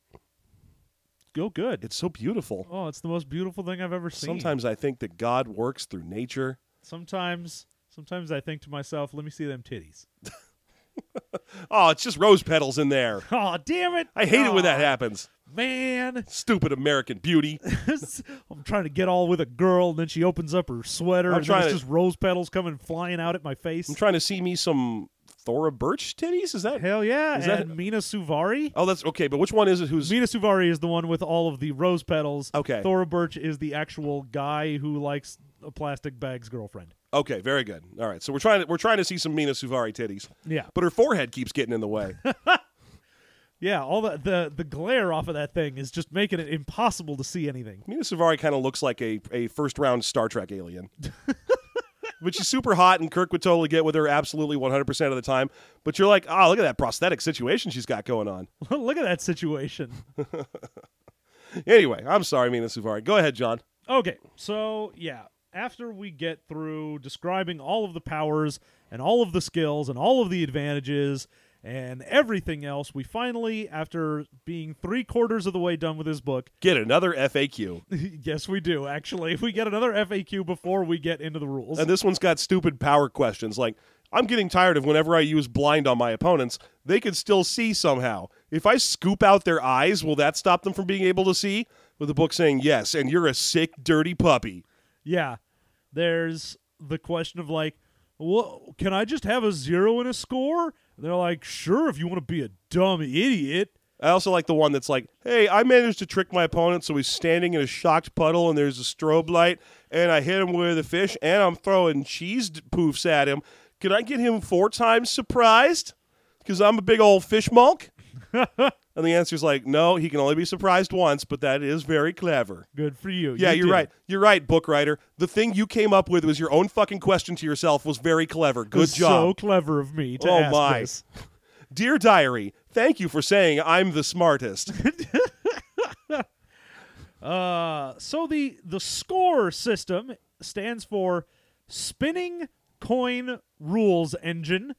Go good. It's so beautiful. Oh, it's the most beautiful thing I've ever seen. Sometimes I think that God works through nature. Sometimes I think to myself, let me see them titties. Oh, it's just rose petals in there. Oh, damn it. I hate it when that happens. Man. Stupid American Beauty. I'm trying to get all with a girl, and then she opens up her sweater, and then it's just rose petals coming flying out at my face. I'm trying to see me some Thora Birch titties? Is that? Hell yeah. And Mina Suvari. Oh, that's okay, but which one is it? Mina Suvari is the one with all of the rose petals. Okay. Thora Birch is the actual guy who likes a plastic bag's girlfriend. Okay, very good. All right, so we're trying to see some Mina Suvari titties. Yeah. But her forehead keeps getting in the way. Yeah, all the glare off of that thing is just making it impossible to see anything. Mina Suvari kind of looks like a first-round Star Trek alien. But she's super hot, and Kirk would totally get with her absolutely 100% of the time. But you're like, oh, look at that prosthetic situation she's got going on. Look at that situation. Anyway, I'm sorry, Mina Suvari. Go ahead, John. Okay, so, yeah. After we get through describing all of the powers and all of the skills and all of the advantages and everything else, we finally, after being 3/4 of the way done with this book, get another FAQ. Yes, we do, actually. We get another FAQ before we get into the rules. And this one's got stupid power questions like, I'm getting tired of whenever I use blind on my opponents, they can still see somehow. If I scoop out their eyes, will that stop them from being able to see? With the book saying, yes, and you're a sick, dirty puppy. Yeah. There's the question of like, well, can I just have a 0 in a score? And they're like, sure, if you want to be a dumb idiot. I also like the one that's like, hey, I managed to trick my opponent so he's standing in a shocked puddle and there's a strobe light, and I hit him with a fish, and I'm throwing cheese poofs at him. Can I get him 4 times surprised? Because I'm a big old fish monk? And the answer's like, no, he can only be surprised once, but that is very clever. Good for you. Yeah, you're right. You're right, book writer. The thing you came up with was your own fucking question to yourself was very clever. Good job. So clever of me to ask this. Dear Diary, thank you for saying I'm the smartest. So the score system stands for Spinning Coin Rules Engine,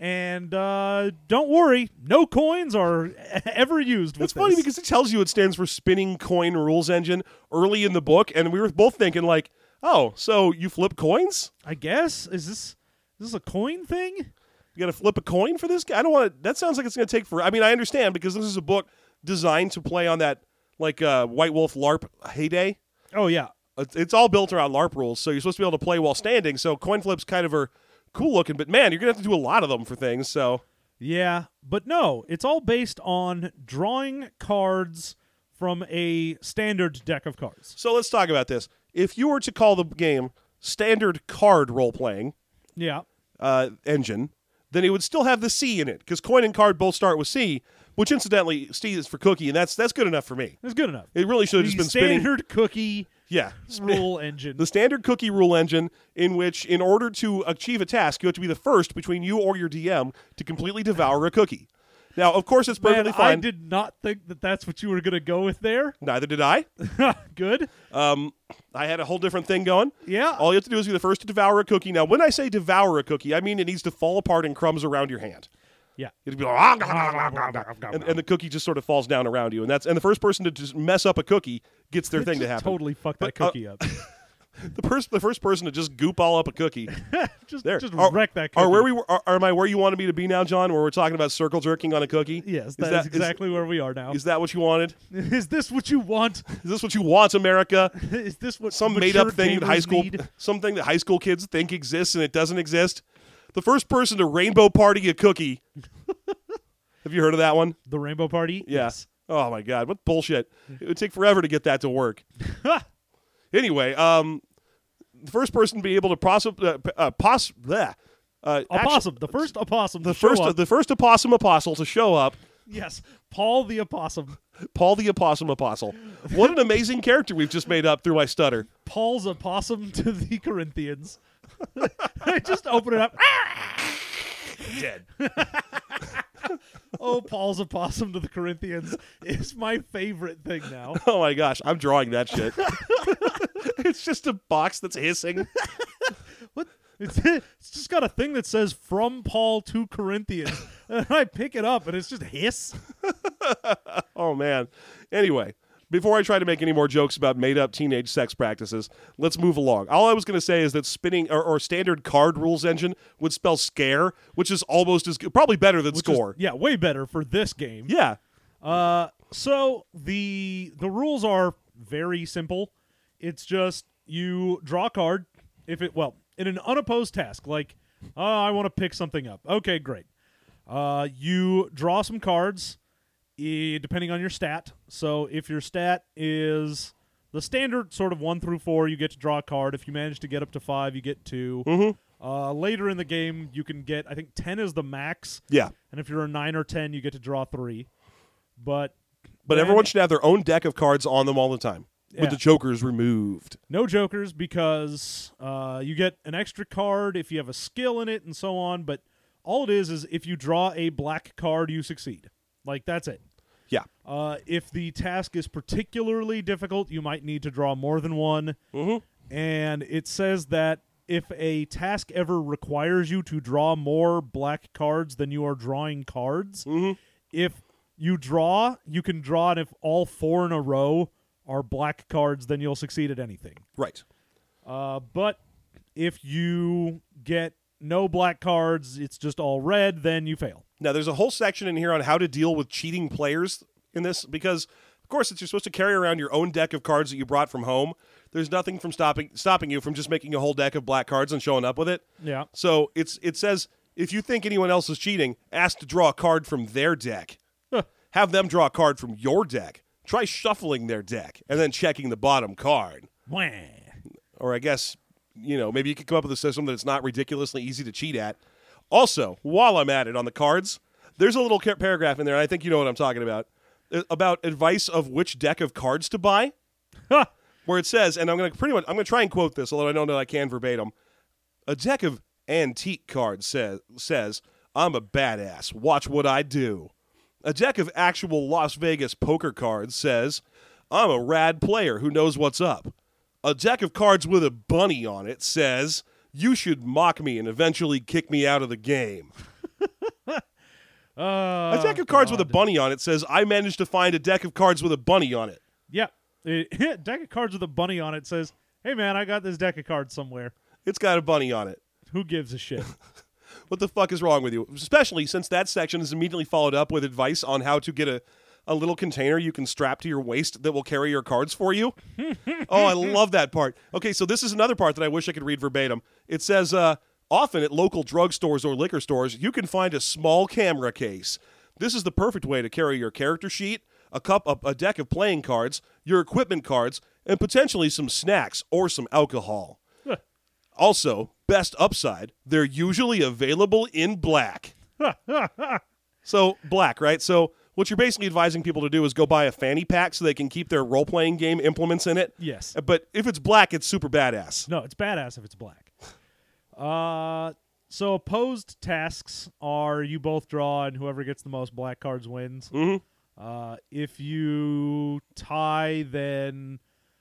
And don't worry, no coins are ever used with It's funny this. because it tells you it stands for Spinning Coin Rules Engine early in the book, and we were both thinking like, oh, so you flip coins? I guess is this a coin thing? You got to flip a coin for this guy? I don't want to. That sounds like it's going to take I mean, I understand because this is a book designed to play on that like White Wolf LARP heyday. Oh yeah, It's all built around LARP rules, so you're supposed to be able to play while standing. So coin flips kind of are cool looking, but man, you're going to have to do a lot of them for things. So yeah, but no, it's all based on drawing cards from a standard deck of cards. So let's talk about this. If you were to call the game standard card role playing Yeah, engine, then it would still have the C in it because coin and card both start with C, which incidentally C is for cookie, and that's good enough for me. it's good enough. It really should have just The been spinning. standard cookie Yeah, rule engine. the standard cookie rule engine in which, in order to achieve a task, you have to be the first between you or your DM to completely devour a cookie. Now, of course, it's perfectly Man, I fine. did not think that that's what you were going to go with there. Neither did I. Good. I had a whole different thing going. Yeah. All you have to do is be the first to devour a cookie. Now, when I say devour a cookie, I mean it needs to fall apart in crumbs around your hand. Yeah. It'd be like, and the cookie just sort of falls down around you, and the first person to just mess up a cookie gets their thing to Just happen. Totally fuck that But, cookie up. The first person to just goop all up a cookie. Just There. wreck that cookie. Are where we were? Am I where you wanted me to be now, John? Where we're talking about circle jerking on a cookie? Yes, that is exactly where we are now. Is that what you wanted? Is this what you want? Is this what you want, America? Is this what Some mature made up thing that gamers high school, need? something that high school kids think exists and it doesn't exist. The first person to rainbow party a cookie. Have you heard of that one? The Rainbow Party? Yeah. Yes. Oh my God, what bullshit! It would take forever to get that to work. Anyway, the first person to be able to Opossum. The first opossum. to show up. the first opossum apostle to show up. Yes. Paul the opossum. Paul the opossum apostle. What an amazing character we've just made up through my stutter. Paul's opossum to the Corinthians. I just open it up. Dead. Oh, Paul's opossum to the Corinthians is my favorite thing now. Oh my gosh, I'm drawing that shit. It's just a box that's hissing. What? It's just got a thing that says "From Paul to Corinthians," and I pick it up, and it's just hiss. Oh man. Anyway, before I try to make any more jokes about made-up teenage sex practices, let's move along. All I was going to say is that spinning or standard card rules engine would spell scare, which is almost as good, probably better than score. Yeah, way better for this game. Yeah. So the rules are very simple. It's just you draw a card in an unopposed task, like I want to pick something up. Okay, great. You draw some cards depending on your stat. So if your stat is the standard sort of 1 through 4, you get to draw a card. If you manage to get up to 5, you get 2. Mm-hmm. Later in the game, you can get, I think 10 is the max. Yeah. And if you're a 9 or 10, you get to draw 3. But Everyone should have their own deck of cards on them all the time, Yeah. with the jokers removed. no jokers because you get an extra card if you have a skill in it and so on. But all it is if you draw a black card, you succeed. Like, that's it. Yeah. If the task is particularly difficult, you might need to draw more than one. Mm-hmm. And it says that if a task ever requires you to draw more black cards than you are drawing cards, Mm-hmm. if you draw, you can draw, and if all 4 in a row are black cards, then you'll succeed at anything. Right. But if you get no black cards, it's just all red, then you fail. Now, there's a whole section in here on how to deal with cheating players in this because, of course, you're supposed to carry around your own deck of cards that you brought from home. There's nothing from stopping you from just making a whole deck of black cards and showing up with it. Yeah. So it says, if you think anyone else is cheating, ask to draw a card from their deck. Have them draw a card from your deck. Try shuffling their deck and then checking the bottom card. Wah. Or I guess, maybe you could come up with a system that it's not ridiculously easy to cheat at. Also, while I'm at it on the cards, there's a little paragraph in there, and I think you know what I'm talking about advice of which deck of cards to buy, where it says, and I'm going to try and quote this, although I don't know that I can verbatim. A deck of antique cards says, I'm a badass, watch what I do. A deck of actual Las Vegas poker cards says, I'm a rad player who knows what's up. A deck of cards with a bunny on it says, you should mock me and eventually kick me out of the game. A deck of cards with a bunny on it says, I managed to find a deck of cards with a bunny on it. Yeah. Deck of cards with a bunny on it says, hey, man, I got this deck of cards somewhere. It's got a bunny on it. Who gives a shit? What the fuck is wrong with you? Especially since that section is immediately followed up with advice on how to get a little container you can strap to your waist that will carry your cards for you. Oh, I love that part. Okay, so this is another part that I wish I could read verbatim. It says, often at local drugstores or liquor stores, you can find a small camera case. This is the perfect way to carry your character sheet, a deck of playing cards, your equipment cards, and potentially some snacks or some alcohol. Also, best upside, they're usually available in black. So, black, right? So, what you're basically advising people to do is go buy a fanny pack so they can keep their role-playing game implements in it. Yes. But if it's black, it's super badass. No, it's badass if it's black. So opposed tasks are you both draw and whoever gets the most black cards wins. Mm-hmm. If you tie, then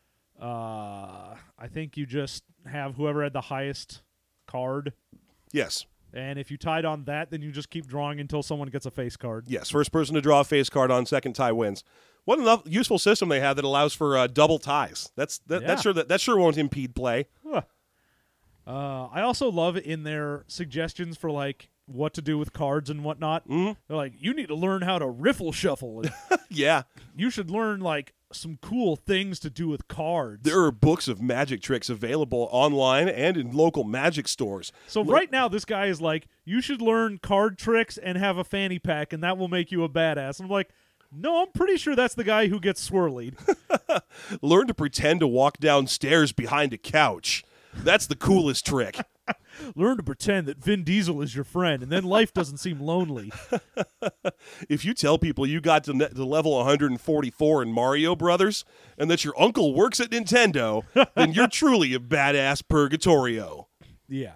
I think you just have whoever had the highest card. Yes. And if you tied on that, then you just keep drawing until someone gets a face card. Yes, first person to draw a face card on second tie wins. What a useful system they have that allows for double ties. That sure won't impede play. Huh. I also love in their suggestions for like what to do with cards and whatnot. Mm-hmm. They're like, you need to learn how to riffle shuffle. Yeah. You should learn like some cool things to do with cards. There are books of magic tricks available online and in local magic stores. So right now, this guy is like, you should learn card tricks and have a fanny pack, and that will make you a badass. I'm like, no, I'm pretty sure that's the guy who gets swirlied. Learn to pretend to walk downstairs behind a couch. That's the coolest trick. Learn to pretend that Vin Diesel is your friend, and then life doesn't seem lonely. If you tell people you got to level 144 in Mario Brothers and that your uncle works at Nintendo, then you're truly a badass Purgatorio. Yeah.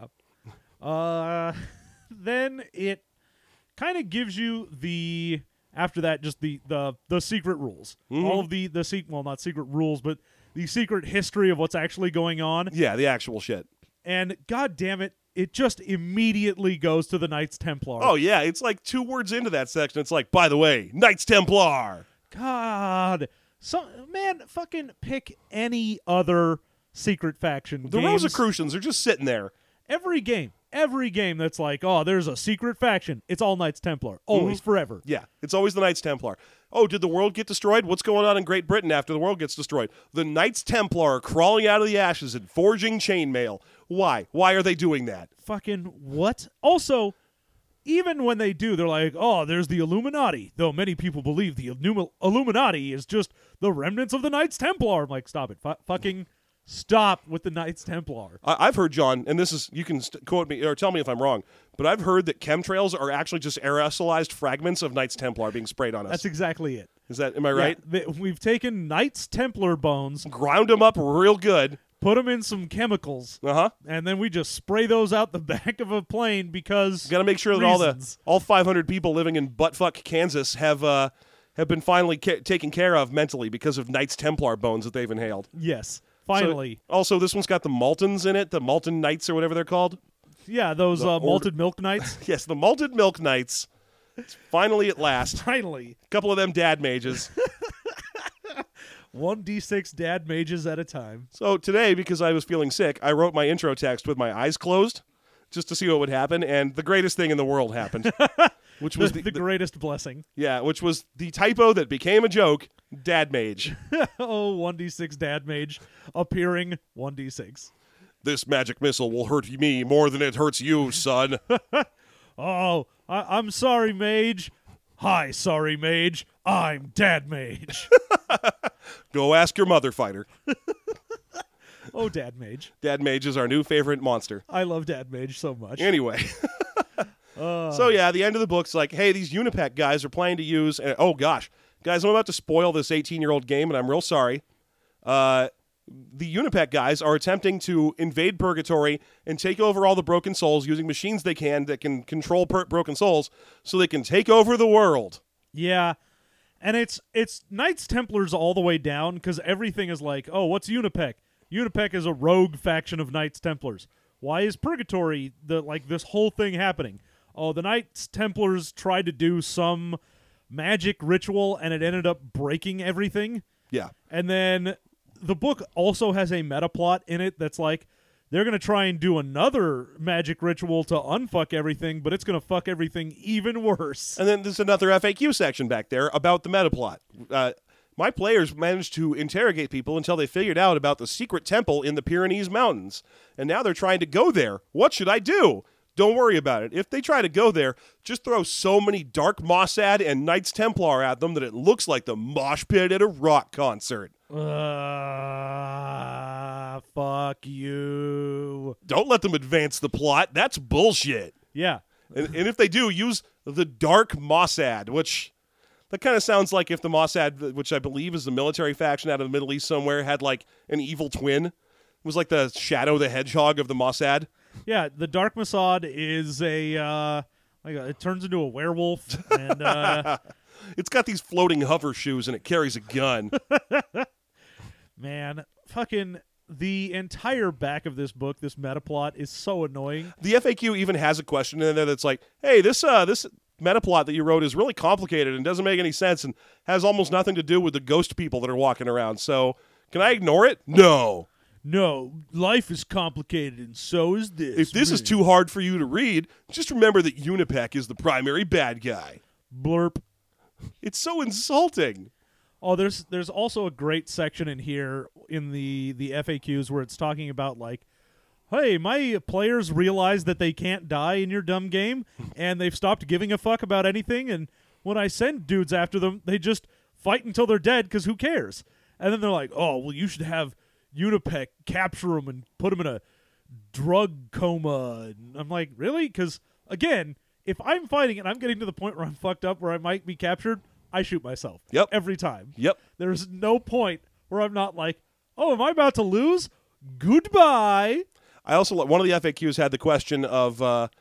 Then it kind of gives you the, after that, just the secret rules. Mm-hmm. All of well, not secret rules, but the secret history of what's actually going on. Yeah, the actual shit. And god damn it, it just immediately goes to the Knights Templar. Oh, yeah, it's like 2 words into that section. It's like, by the way, Knights Templar. God. Man, fucking pick any other secret faction. The games. Rosicrucians are just sitting there. Every game that's like, oh, there's a secret faction, it's all Knights Templar. Always, forever. Yeah, it's always the Knights Templar. Oh, did the world get destroyed? What's going on in Great Britain after the world gets destroyed? The Knights Templar are crawling out of the ashes and forging chainmail. Why? Why are they doing that? Fucking what? Also, even when they do, they're like, oh, there's the Illuminati. Though many people believe the Illuminati is just the remnants of the Knights Templar. I'm like, stop it. Fucking stop with the Knights Templar. I've heard, John, and this is, you can quote me or tell me if I'm wrong, but I've heard that chemtrails are actually just aerosolized fragments of Knights Templar being sprayed on us. That's exactly it. Am I right? Yeah, we've taken Knights Templar bones, ground them up real good, put them in some chemicals, and then we just spray those out the back of a plane because got to make sure that all 500 people living in buttfuck Kansas have been finally taken care of mentally because of Knights Templar bones that they've inhaled. Yes. Finally. So, also, this one's got the Maltons in it, the Malton Knights or whatever they're called. Yeah, those malted milk knights. Yes, the malted milk knights. It's finally at last. Finally. A couple of them dad mages. 1d6 dad mages at a time. So today, because I was feeling sick, I wrote my intro text with my eyes closed just to see what would happen, and the greatest thing in the world happened. Which was the greatest blessing. Yeah, which was the typo that became a joke, dad mage. Oh, 1d6 dad mage appearing 1d6. This magic missile will hurt me more than it hurts you, son. Oh, I'm sorry, mage. Hi, sorry, mage. I'm dad mage. Go ask your mother, fighter. Oh, dad mage. Dad mage is our new favorite monster. I love dad mage so much. Anyway. So, yeah, the end of the book's like, hey, these Unipec guys are planning to use... oh, gosh. Guys, I'm about to spoil this 18-year-old game, and I'm real sorry. The Unipec guys are attempting to invade Purgatory and take over all the broken souls using machines that can control broken souls so they can take over the world. Yeah, and it's Knights Templars all the way down because everything is like, oh, what's Unipec? Unipec is a rogue faction of Knights Templars. Why is Purgatory this whole thing happening? oh, the Knights Templars tried to do some magic ritual and it ended up breaking everything. Yeah. And then the book also has a meta plot in it that's like, they're going to try and do another magic ritual to unfuck everything, but it's going to fuck everything even worse. And then there's another FAQ section back there about the meta plot. My players managed to interrogate people until they figured out about the secret temple in the Pyrenees Mountains. And now they're trying to go there. What should I do? Don't worry about it. If they try to go there, just throw so many Dark Mossad and Knights Templar at them that it looks like the mosh pit at a rock concert. Fuck you. Don't let them advance the plot. That's bullshit. Yeah. And if they do, use the Dark Mossad, which that kind of sounds like if the Mossad, which I believe is the military faction out of the Middle East somewhere, had like an evil twin. It was like the Shadow the Hedgehog of the Mossad. Yeah, the Dark Mossad is it turns into a werewolf, and it's got these floating hover shoes and it carries a gun. Man, fucking the entire back of this book, this meta plot is so annoying. The FAQ even has a question in there that's like, "Hey, this meta plot that you wrote is really complicated and doesn't make any sense and has almost nothing to do with the ghost people that are walking around. So, can I ignore it?" No. No, life is complicated, and so is this. If this is too hard for you to read, just remember that Unipec is the primary bad guy. Blurp. It's so insulting. Oh, there's also a great section in here in the FAQs where it's talking about like, hey, my players realize that they can't die in your dumb game, and they've stopped giving a fuck about anything, and when I send dudes after them, they just fight until they're dead because who cares? And then they're like, oh, well, you should have Unipec capture them and put them in a drug coma. And I'm like, really? Because, again, if I'm fighting and I'm getting to the point where I'm fucked up where I might be captured, I shoot myself. Yep. Every time. Yep. There's no point where I'm not like, oh, am I about to lose? Goodbye. I also, one of the FAQs had the question of,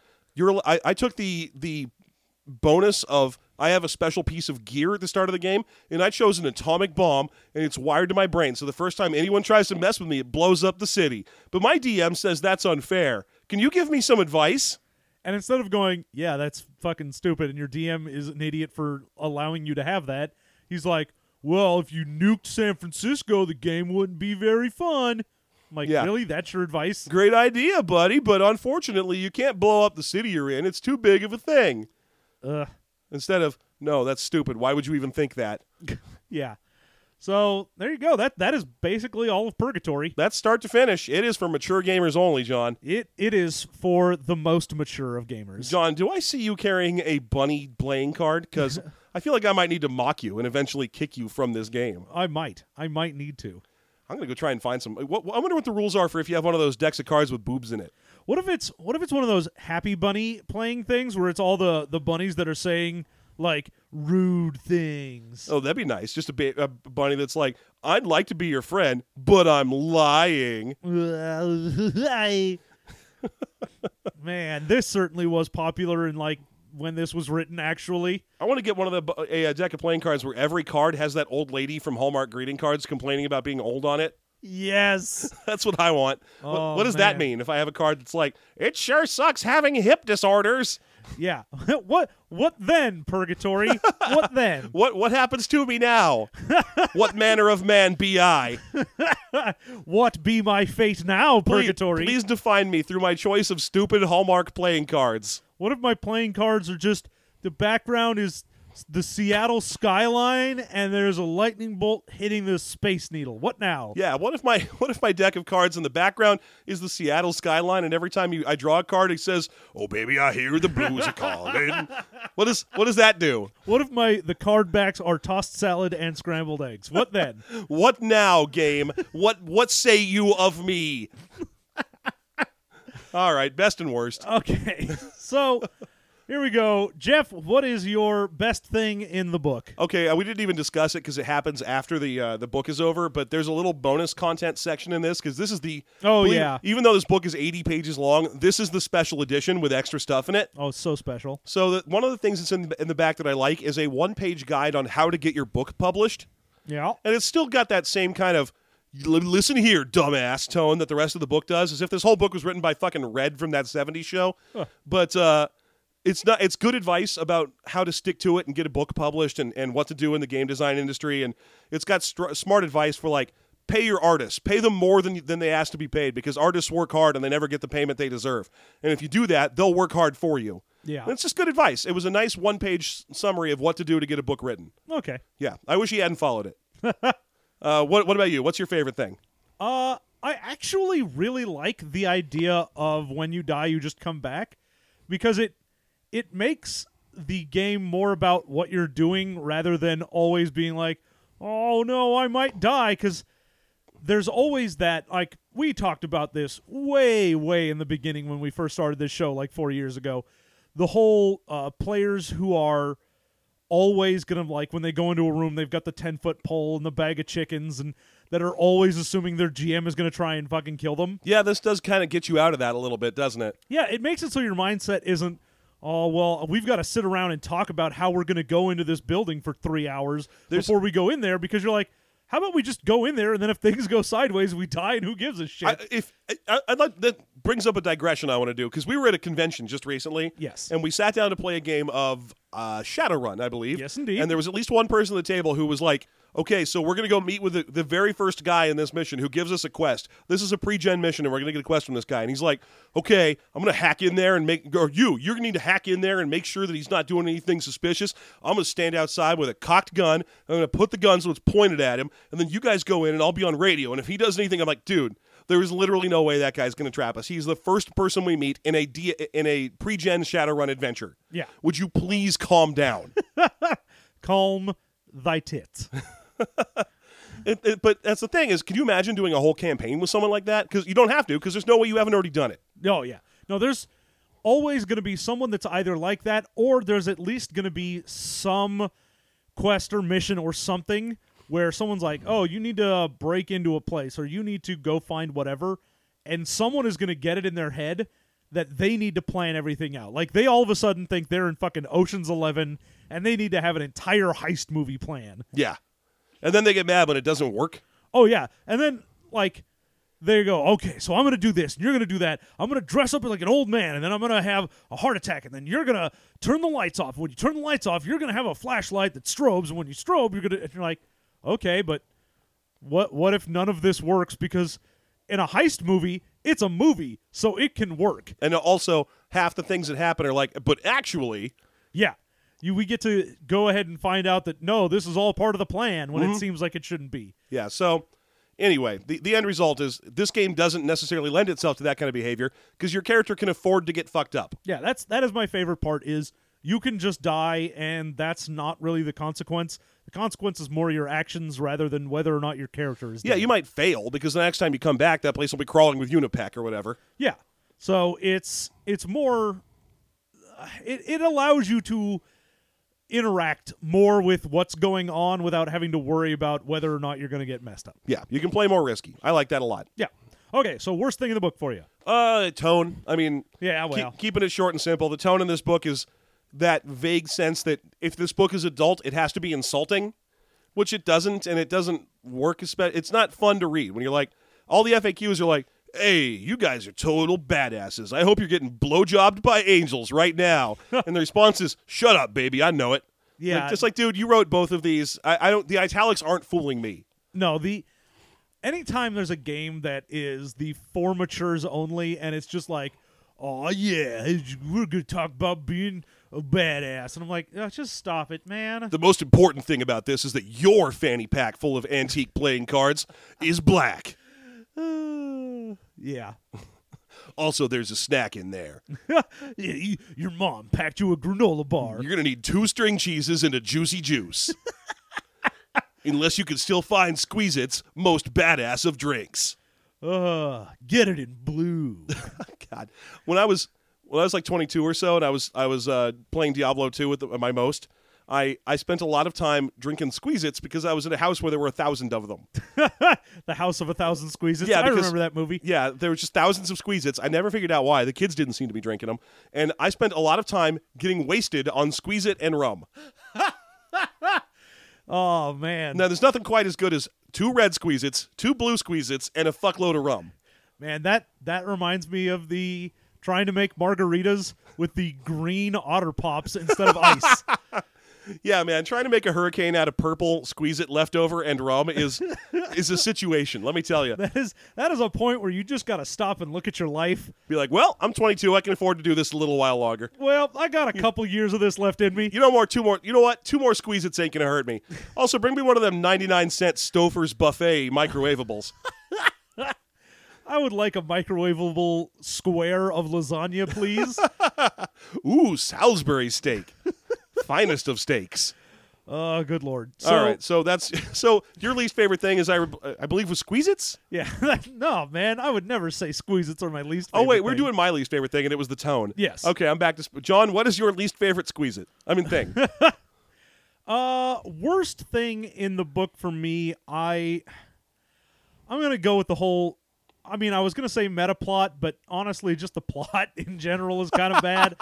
I took the bonus of, I have a special piece of gear at the start of the game, and I chose an atomic bomb, and it's wired to my brain, so the first time anyone tries to mess with me, it blows up the city. But my DM says that's unfair. Can you give me some advice? And instead of going, yeah, that's fucking stupid, and your DM is an idiot for allowing you to have that, he's like, well, if you nuked San Francisco, the game wouldn't be very fun. I'm like, really? That's your advice? Great idea, buddy, but unfortunately, you can't blow up the city you're in. It's too big of a thing. Instead of, no, that's stupid. Why would you even think that? Yeah. So there you go. That is basically all of Purgatory. That's start to finish. It is for mature gamers only, John. It is for the most mature of gamers. John, do I see you carrying a bunny playing card? Because I feel like I might need to mock you and eventually kick you from this game. I might need to. I'm going to go try and find some. I wonder what the rules are for if you have one of those decks of cards with boobs in it. What if it's one of those Happy Bunny playing things where it's all the bunnies that are saying like rude things? Oh, that'd be nice. Just a bunny that's like, I'd like to be your friend, but I'm lying. Man, this certainly was popular in like when this was written. Actually, I want to get one of a deck of playing cards where every card has that old lady from Hallmark greeting cards complaining about being old on it. Yes. That's what I want. Oh, what does that mean if I have a card that's like, it sure sucks having hip disorders? Yeah. What then, Purgatory? What then? What happens to me now? What manner of man be I? What be my fate now, Purgatory? Please define me through my choice of stupid Hallmark playing cards. What if my playing cards are just, the background is the Seattle skyline and there's a lightning bolt hitting the Space Needle? What now? Yeah, what if my deck of cards in the background is the Seattle skyline, and every time I draw a card it says, "Oh baby, I hear the blues are calling." What does that do? What if the card backs are tossed salad and scrambled eggs? What then? What now, game? What say you of me? All right, best and worst. Okay. So here we go. Jeff, what is your best thing in the book? Okay, we didn't even discuss it because it happens after the book is over, but there's a little bonus content section in this because this is the... Even though this book is 80 pages long, this is the special edition with extra stuff in it. Oh, it's so special. So one of the things that's in the back that I like is a one-page guide on how to get your book published. Yeah. And it's still got that same kind of, listen here, dumbass tone that the rest of the book does, as if this whole book was written by fucking Red from that 70s show. Huh. But... It's good advice about how to stick to it and get a book published and what to do in the game design industry. And it's got smart advice for like, pay your artists, pay them more than they ask to be paid, because artists work hard and they never get the payment they deserve. And if you do that, they'll work hard for you. Yeah. And it's just good advice. It was a nice 1-page summary of what to do to get a book written. Okay. Yeah. I wish he hadn't followed it. What about you? What's your favorite thing? I actually really like the idea of when you die, you just come back, because it makes the game more about what you're doing rather than always being like, oh no, I might die, because there's always that, like, we talked about this way in the beginning when we first started this show, like 4 years ago. The whole players who are always going to, like, when they go into a room, they've got the 10-foot pole and the bag of chickens, and that are always assuming their GM is going to try and fucking kill them. Yeah, this does kind of get you out of that a little bit, doesn't it? Yeah, it makes it so your mindset isn't, oh, well, we've got to sit around and talk about how we're going to go into this building for 3 hours before we go in there, because you're like, how about we just go in there, and then if things go sideways, we die, and who gives a shit? I'd like, that brings up a digression I want to do, because we were at a convention just recently. Yes. And we sat down to play a game of Shadowrun, I believe. Yes, indeed. And there was at least one person at the table who was like, okay, so we're going to go meet with the very first guy in this mission who gives us a quest. This is a pre-gen mission, and we're going to get a quest from this guy. And he's like, okay, I'm going to hack in there and you're going to need to hack in there and make sure that he's not doing anything suspicious. I'm going to stand outside with a cocked gun. I'm going to put the gun so it's pointed at him, and then you guys go in, and I'll be on radio. And if he does anything, I'm like, dude, there is literally no way that guy's going to trap us. He's the first person we meet in a pre-gen Shadowrun adventure. Yeah. Would you please calm down? Calm thy tits. But that's the thing is, can you imagine doing a whole campaign with someone like that? Because you don't have to, because there's no way you haven't already done it. Oh, yeah. No, there's always going to be someone that's either like that, or there's at least going to be some quest or mission or something where someone's like, oh, you need to break into a place, or you need to go find whatever, and someone is going to get it in their head that they need to plan everything out. Like, they all of a sudden think they're in fucking Ocean's 11, and they need to have an entire heist movie plan. Yeah. And then they get mad when it doesn't work. Oh, yeah. And then, like, there you go. Okay, so I'm going to do this, and you're going to do that. I'm going to dress up like an old man, and then I'm going to have a heart attack, and then you're going to turn the lights off. When you turn the lights off, you're going to have a flashlight that strobes, and when you strobe, you're like, okay, but what if none of this works? Because in a heist movie, it's a movie, so it can work. And also, half the things that happen are like, but actually... Yeah. We get to go ahead and find out that, no, this is all part of the plan when it seems like it shouldn't be. Yeah, so anyway, the end result is this game doesn't necessarily lend itself to that kind of behavior because your character can afford to get fucked up. Yeah, that is my favorite part is you can just die, and that's not really the consequence. The consequence is more your actions rather than whether or not your character is dead. Yeah, you might fail because the next time you come back, that place will be crawling with Unipec or whatever. Yeah, so it's more... It allows you to interact more with what's going on without having to worry about whether or not you're going to get messed up. Yeah, you can play more risky. I like that a lot. Yeah. Okay, so worst thing in the book for you? Tone. I mean, yeah, well, keeping it short and simple. The tone in this book is that vague sense that if this book is adult, it has to be insulting, which it doesn't, and it doesn't work. It's not fun to read when you're like, all the FAQs are like, hey, you guys are total badasses. I hope you're getting blowjobbed by angels right now. And the response is, shut up, baby. I know it. Yeah. Like, just like, dude, you wrote both of these. I don't. The italics aren't fooling me. No, anytime there's a game that is the for matures only, and it's just like, oh, yeah, we're going to talk about being a badass. And I'm like, oh, just stop it, man. The most important thing about this is that your fanny pack full of antique playing cards is black. Yeah. Also, there's a snack in there. Yeah, your mom packed you a granola bar. You're going to need 2 string cheeses and a juicy juice. Unless you can still find Squeeze-Its most badass of drinks. Get it in blue. God. When I was like 22 or so, and I was playing Diablo 2 with my most, I spent a lot of time drinking Squeeze-Its because I was in a house where there were 1,000 of them. The House of 1,000 Squeeze-Its. Yeah, I remember that movie. Yeah, there were just thousands of Squeeze-Its. I never figured out why. The kids didn't seem to be drinking them. And I spent a lot of time getting wasted on Squeeze-It and rum. Oh, man. Now, there's nothing quite as good as 2 red Squeeze-Its, 2 blue Squeeze-Its, and a fuckload of rum. Man, that reminds me of the trying to make margaritas with the green Otter Pops instead of ice. Yeah, man, trying to make a hurricane out of purple, squeeze it leftover, and rum is a situation, let me tell you. That is a point where you just got to stop and look at your life. Be like, well, I'm 22. I can afford to do this a little while longer. Well, I got a couple years of this left in me. You know what? 2 more Squeeze-Its ain't going to hurt me. Also, bring me one of them 99-cent Stouffer's Buffet microwavables. I would like a microwavable square of lasagna, please. Ooh, Salisbury steak. Finest of steaks. Oh, good Lord. All right, so your least favorite thing is, I believe, was Squeeze-Its? Yeah. No, man, I would never say Squeeze-Its are my least favorite Oh, wait, we're thing. doing my least favorite thing, and it was the tone. Yes. Okay, I'm back to... John, what is your least favorite Squeeze-It? Thing. Worst thing in the book for me, I'm going to go with the whole... I mean, I was going to say meta plot, but honestly, just the plot in general is kind of bad.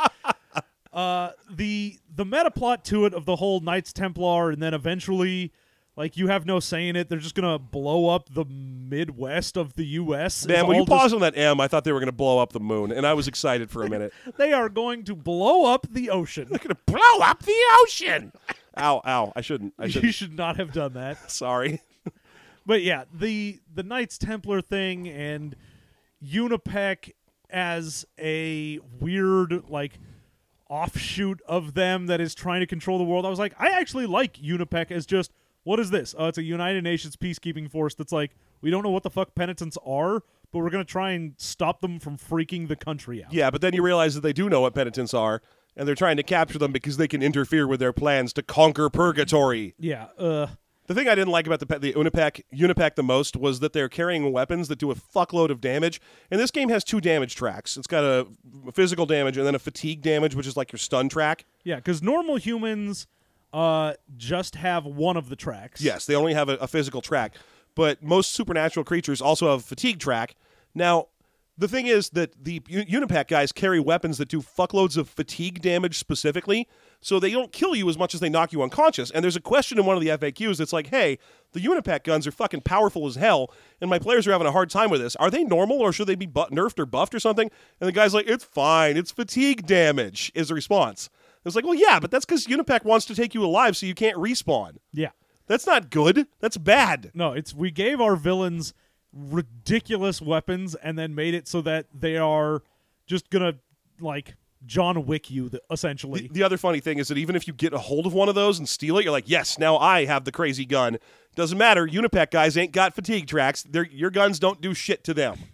The meta plot to it of the whole Knights Templar, and then eventually, like, you have no say in it. They're just going to blow up the Midwest of the U.S. Man, when you paused on that M, I thought they were going to blow up the moon, and I was excited for a minute. They are going to blow up the ocean. They're going to blow up the ocean! Ow, I shouldn't. You should not have done that. Sorry. But yeah, the Knights Templar thing and Unipec as a weird, like, offshoot of them that is trying to control the world. I was like, I actually like Unipec as just, what is this? It's a United Nations peacekeeping force that's like, we don't know what the fuck penitents are, but we're going to try and stop them from freaking the country out. Yeah, but then you realize that they do know what penitents are, and they're trying to capture them because they can interfere with their plans to conquer purgatory. Yeah, The thing I didn't like about the Unipec the most was that they're carrying weapons that do a fuckload of damage. And this game has 2 damage tracks. It's got a physical damage and then a fatigue damage, which is like your stun track. yeah, because normal humans just have one of the tracks. Yes, they only have a physical track. But most supernatural creatures also have a fatigue track. Now, the thing is that the Unipec guys carry weapons that do fuckloads of fatigue damage specifically, so they don't kill you as much as they knock you unconscious. And there's a question in one of the FAQs that's like, hey, the Unipec guns are fucking powerful as hell, and my players are having a hard time with this. Are they normal, or should they be nerfed or buffed or something? And the guy's like, it's fine. It's fatigue damage, is the response. It's like, well, yeah, but that's because Unipec wants to take you alive so you can't respawn. Yeah. That's not good. That's bad. No, we gave our villains ridiculous weapons and then made it so that they are just gonna, like, John Wick you, essentially. The other funny thing is that even if you get a hold of one of those and steal it, you're like, yes, now I have the crazy gun. Doesn't matter. Unipec guys ain't got fatigue tracks. Your guns don't do shit to them.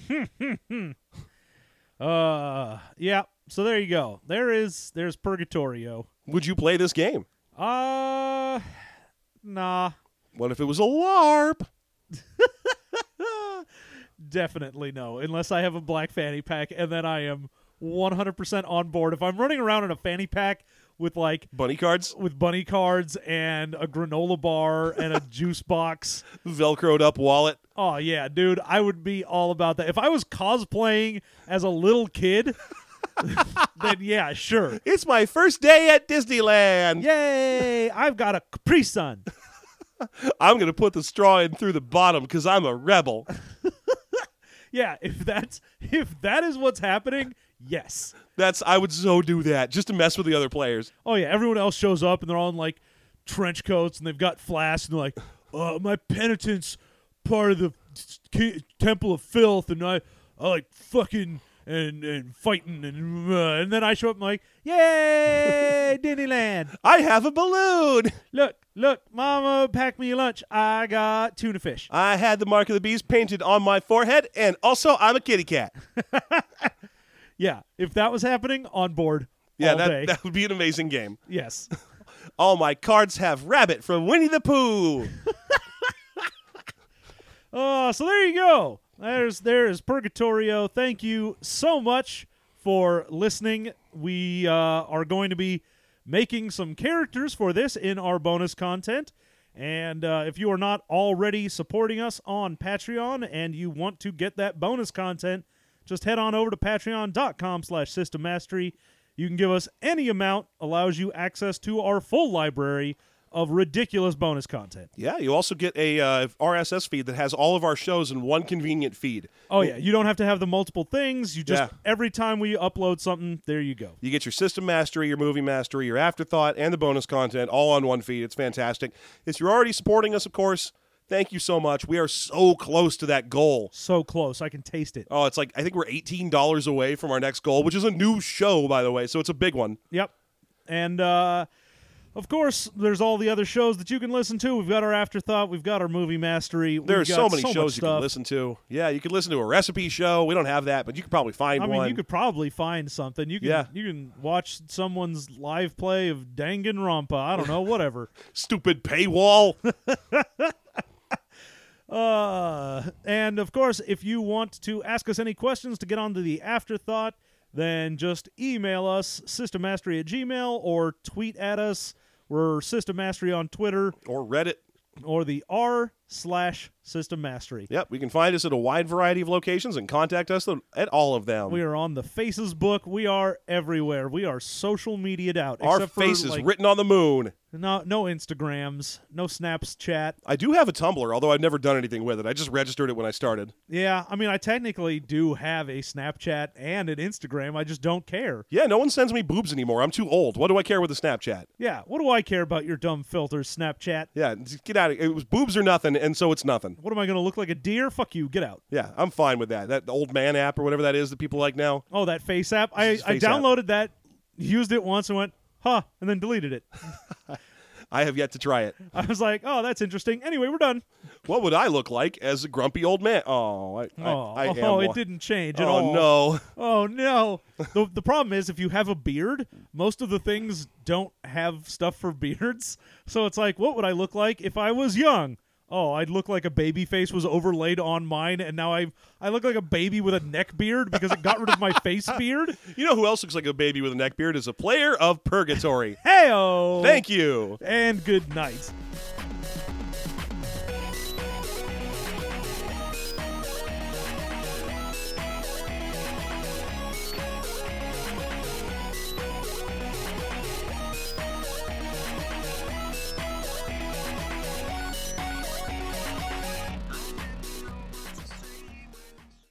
Yeah. So there you go. There's Purgatorio. Would you play this game? Nah. What if it was a LARP? Definitely no, unless I have a black fanny pack, and then I am 100% on board. If I'm running around in a fanny pack with, like, Bunny cards? with bunny cards and a granola bar and a juice box, Velcroed up wallet? oh yeah, dude, I would be all about that. If I was cosplaying as a little kid, then yeah, sure. It's my first day at Disneyland. Yay! I've got a Capri Sun. I'm going to put the straw in through the bottom because I'm a rebel. Yeah, if that is what's happening, yes. I would so do that just to mess with the other players. Oh yeah, everyone else shows up and they're all in, like, trench coats and they've got flasks and they're like, my penitent's part of the Temple of Filth and I like fucking and fighting and then I show up and I'm like, yay, Disneyland. I have a balloon. Look, Mama packed me lunch. I got tuna fish. I had the mark of the beast painted on my forehead, and also I'm a kitty cat. Yeah, if that was happening, on board. Yeah, all day. that would be an amazing game. Yes. All my cards have Rabbit from Winnie the Pooh. So there you go. There's Purgatorio. Thank you so much for listening. We are going to be making some characters for this in our bonus content. And if you are not already supporting us on Patreon and you want to get that bonus content, just head on over to patreon.com/systemmastery. You can give us any amount, allows you access to our full library of ridiculous bonus content. Yeah, you also get a RSS feed that has all of our shows in one convenient feed. Oh, yeah. You don't have to have the multiple things. You just, Yeah. every time we upload something, there you go. You get your System Mastery, your Movie Mastery, your Afterthought, and the bonus content all on one feed. It's fantastic. If you're already supporting us, of course, thank you so much. We are so close to that goal. So close. I can taste it. Oh, it's like, I think we're $18 away from our next goal, which is a new show, by the way, so it's a big one. Yep. And, of course, there's all the other shows that you can listen to. We've got our Afterthought. We've got our Movie Mastery. There are We've so got many shows much you can stuff. listen to. Yeah, you can listen to a recipe show. We don't have that, but you could probably find I one. mean, you could probably find something. You can, Yeah. you can watch someone's live play of Danganronpa. I don't know, whatever. Stupid paywall. And of course, if you want to ask us any questions to get onto the Afterthought, then just email us, systemmastery@gmail.com, or tweet at us. We're System Mastery on Twitter, Or Reddit. or the r/System Mastery. Yep, we can find us at a wide variety of locations and contact us at all of them. We are on the Faces book. We are everywhere. We are social media'd out. Our except face for, is like, written on the moon. no Instagrams, no Snaps chat. I do have a Tumblr, although I've never done anything with it. I just registered it when I started. Yeah, I mean, I technically do have a Snapchat and an Instagram. I just don't care. Yeah, no one sends me boobs anymore. I'm too old. What do I care with a Snapchat? Yeah, what do I care about your dumb filters, Snapchat? Yeah, just get out of it. It was boobs or nothing, and so it's nothing. What am I going to look like, a deer? Fuck you, get out. Yeah, I'm fine with that. That old man app or whatever that is that people like now. Oh, that Face app? I Face app. downloaded that, used it once and went, huh, and then deleted it. I have yet to try it. I was like, oh, that's interesting. Anyway, we're done. What would I look like as a grumpy old man? Oh, I am it one. didn't change at Oh, all. no. Oh, no. The problem is, if you have a beard, most of the things don't have stuff for beards. So it's like, what would I look like if I was young? Oh, I'd look like a baby face was overlaid on mine, and now I look like a baby with a neck beard because it got rid of my face beard. You know who else looks like a baby with a neck beard? Is a player of Purgatory. Hey-o! Thank you. And good night.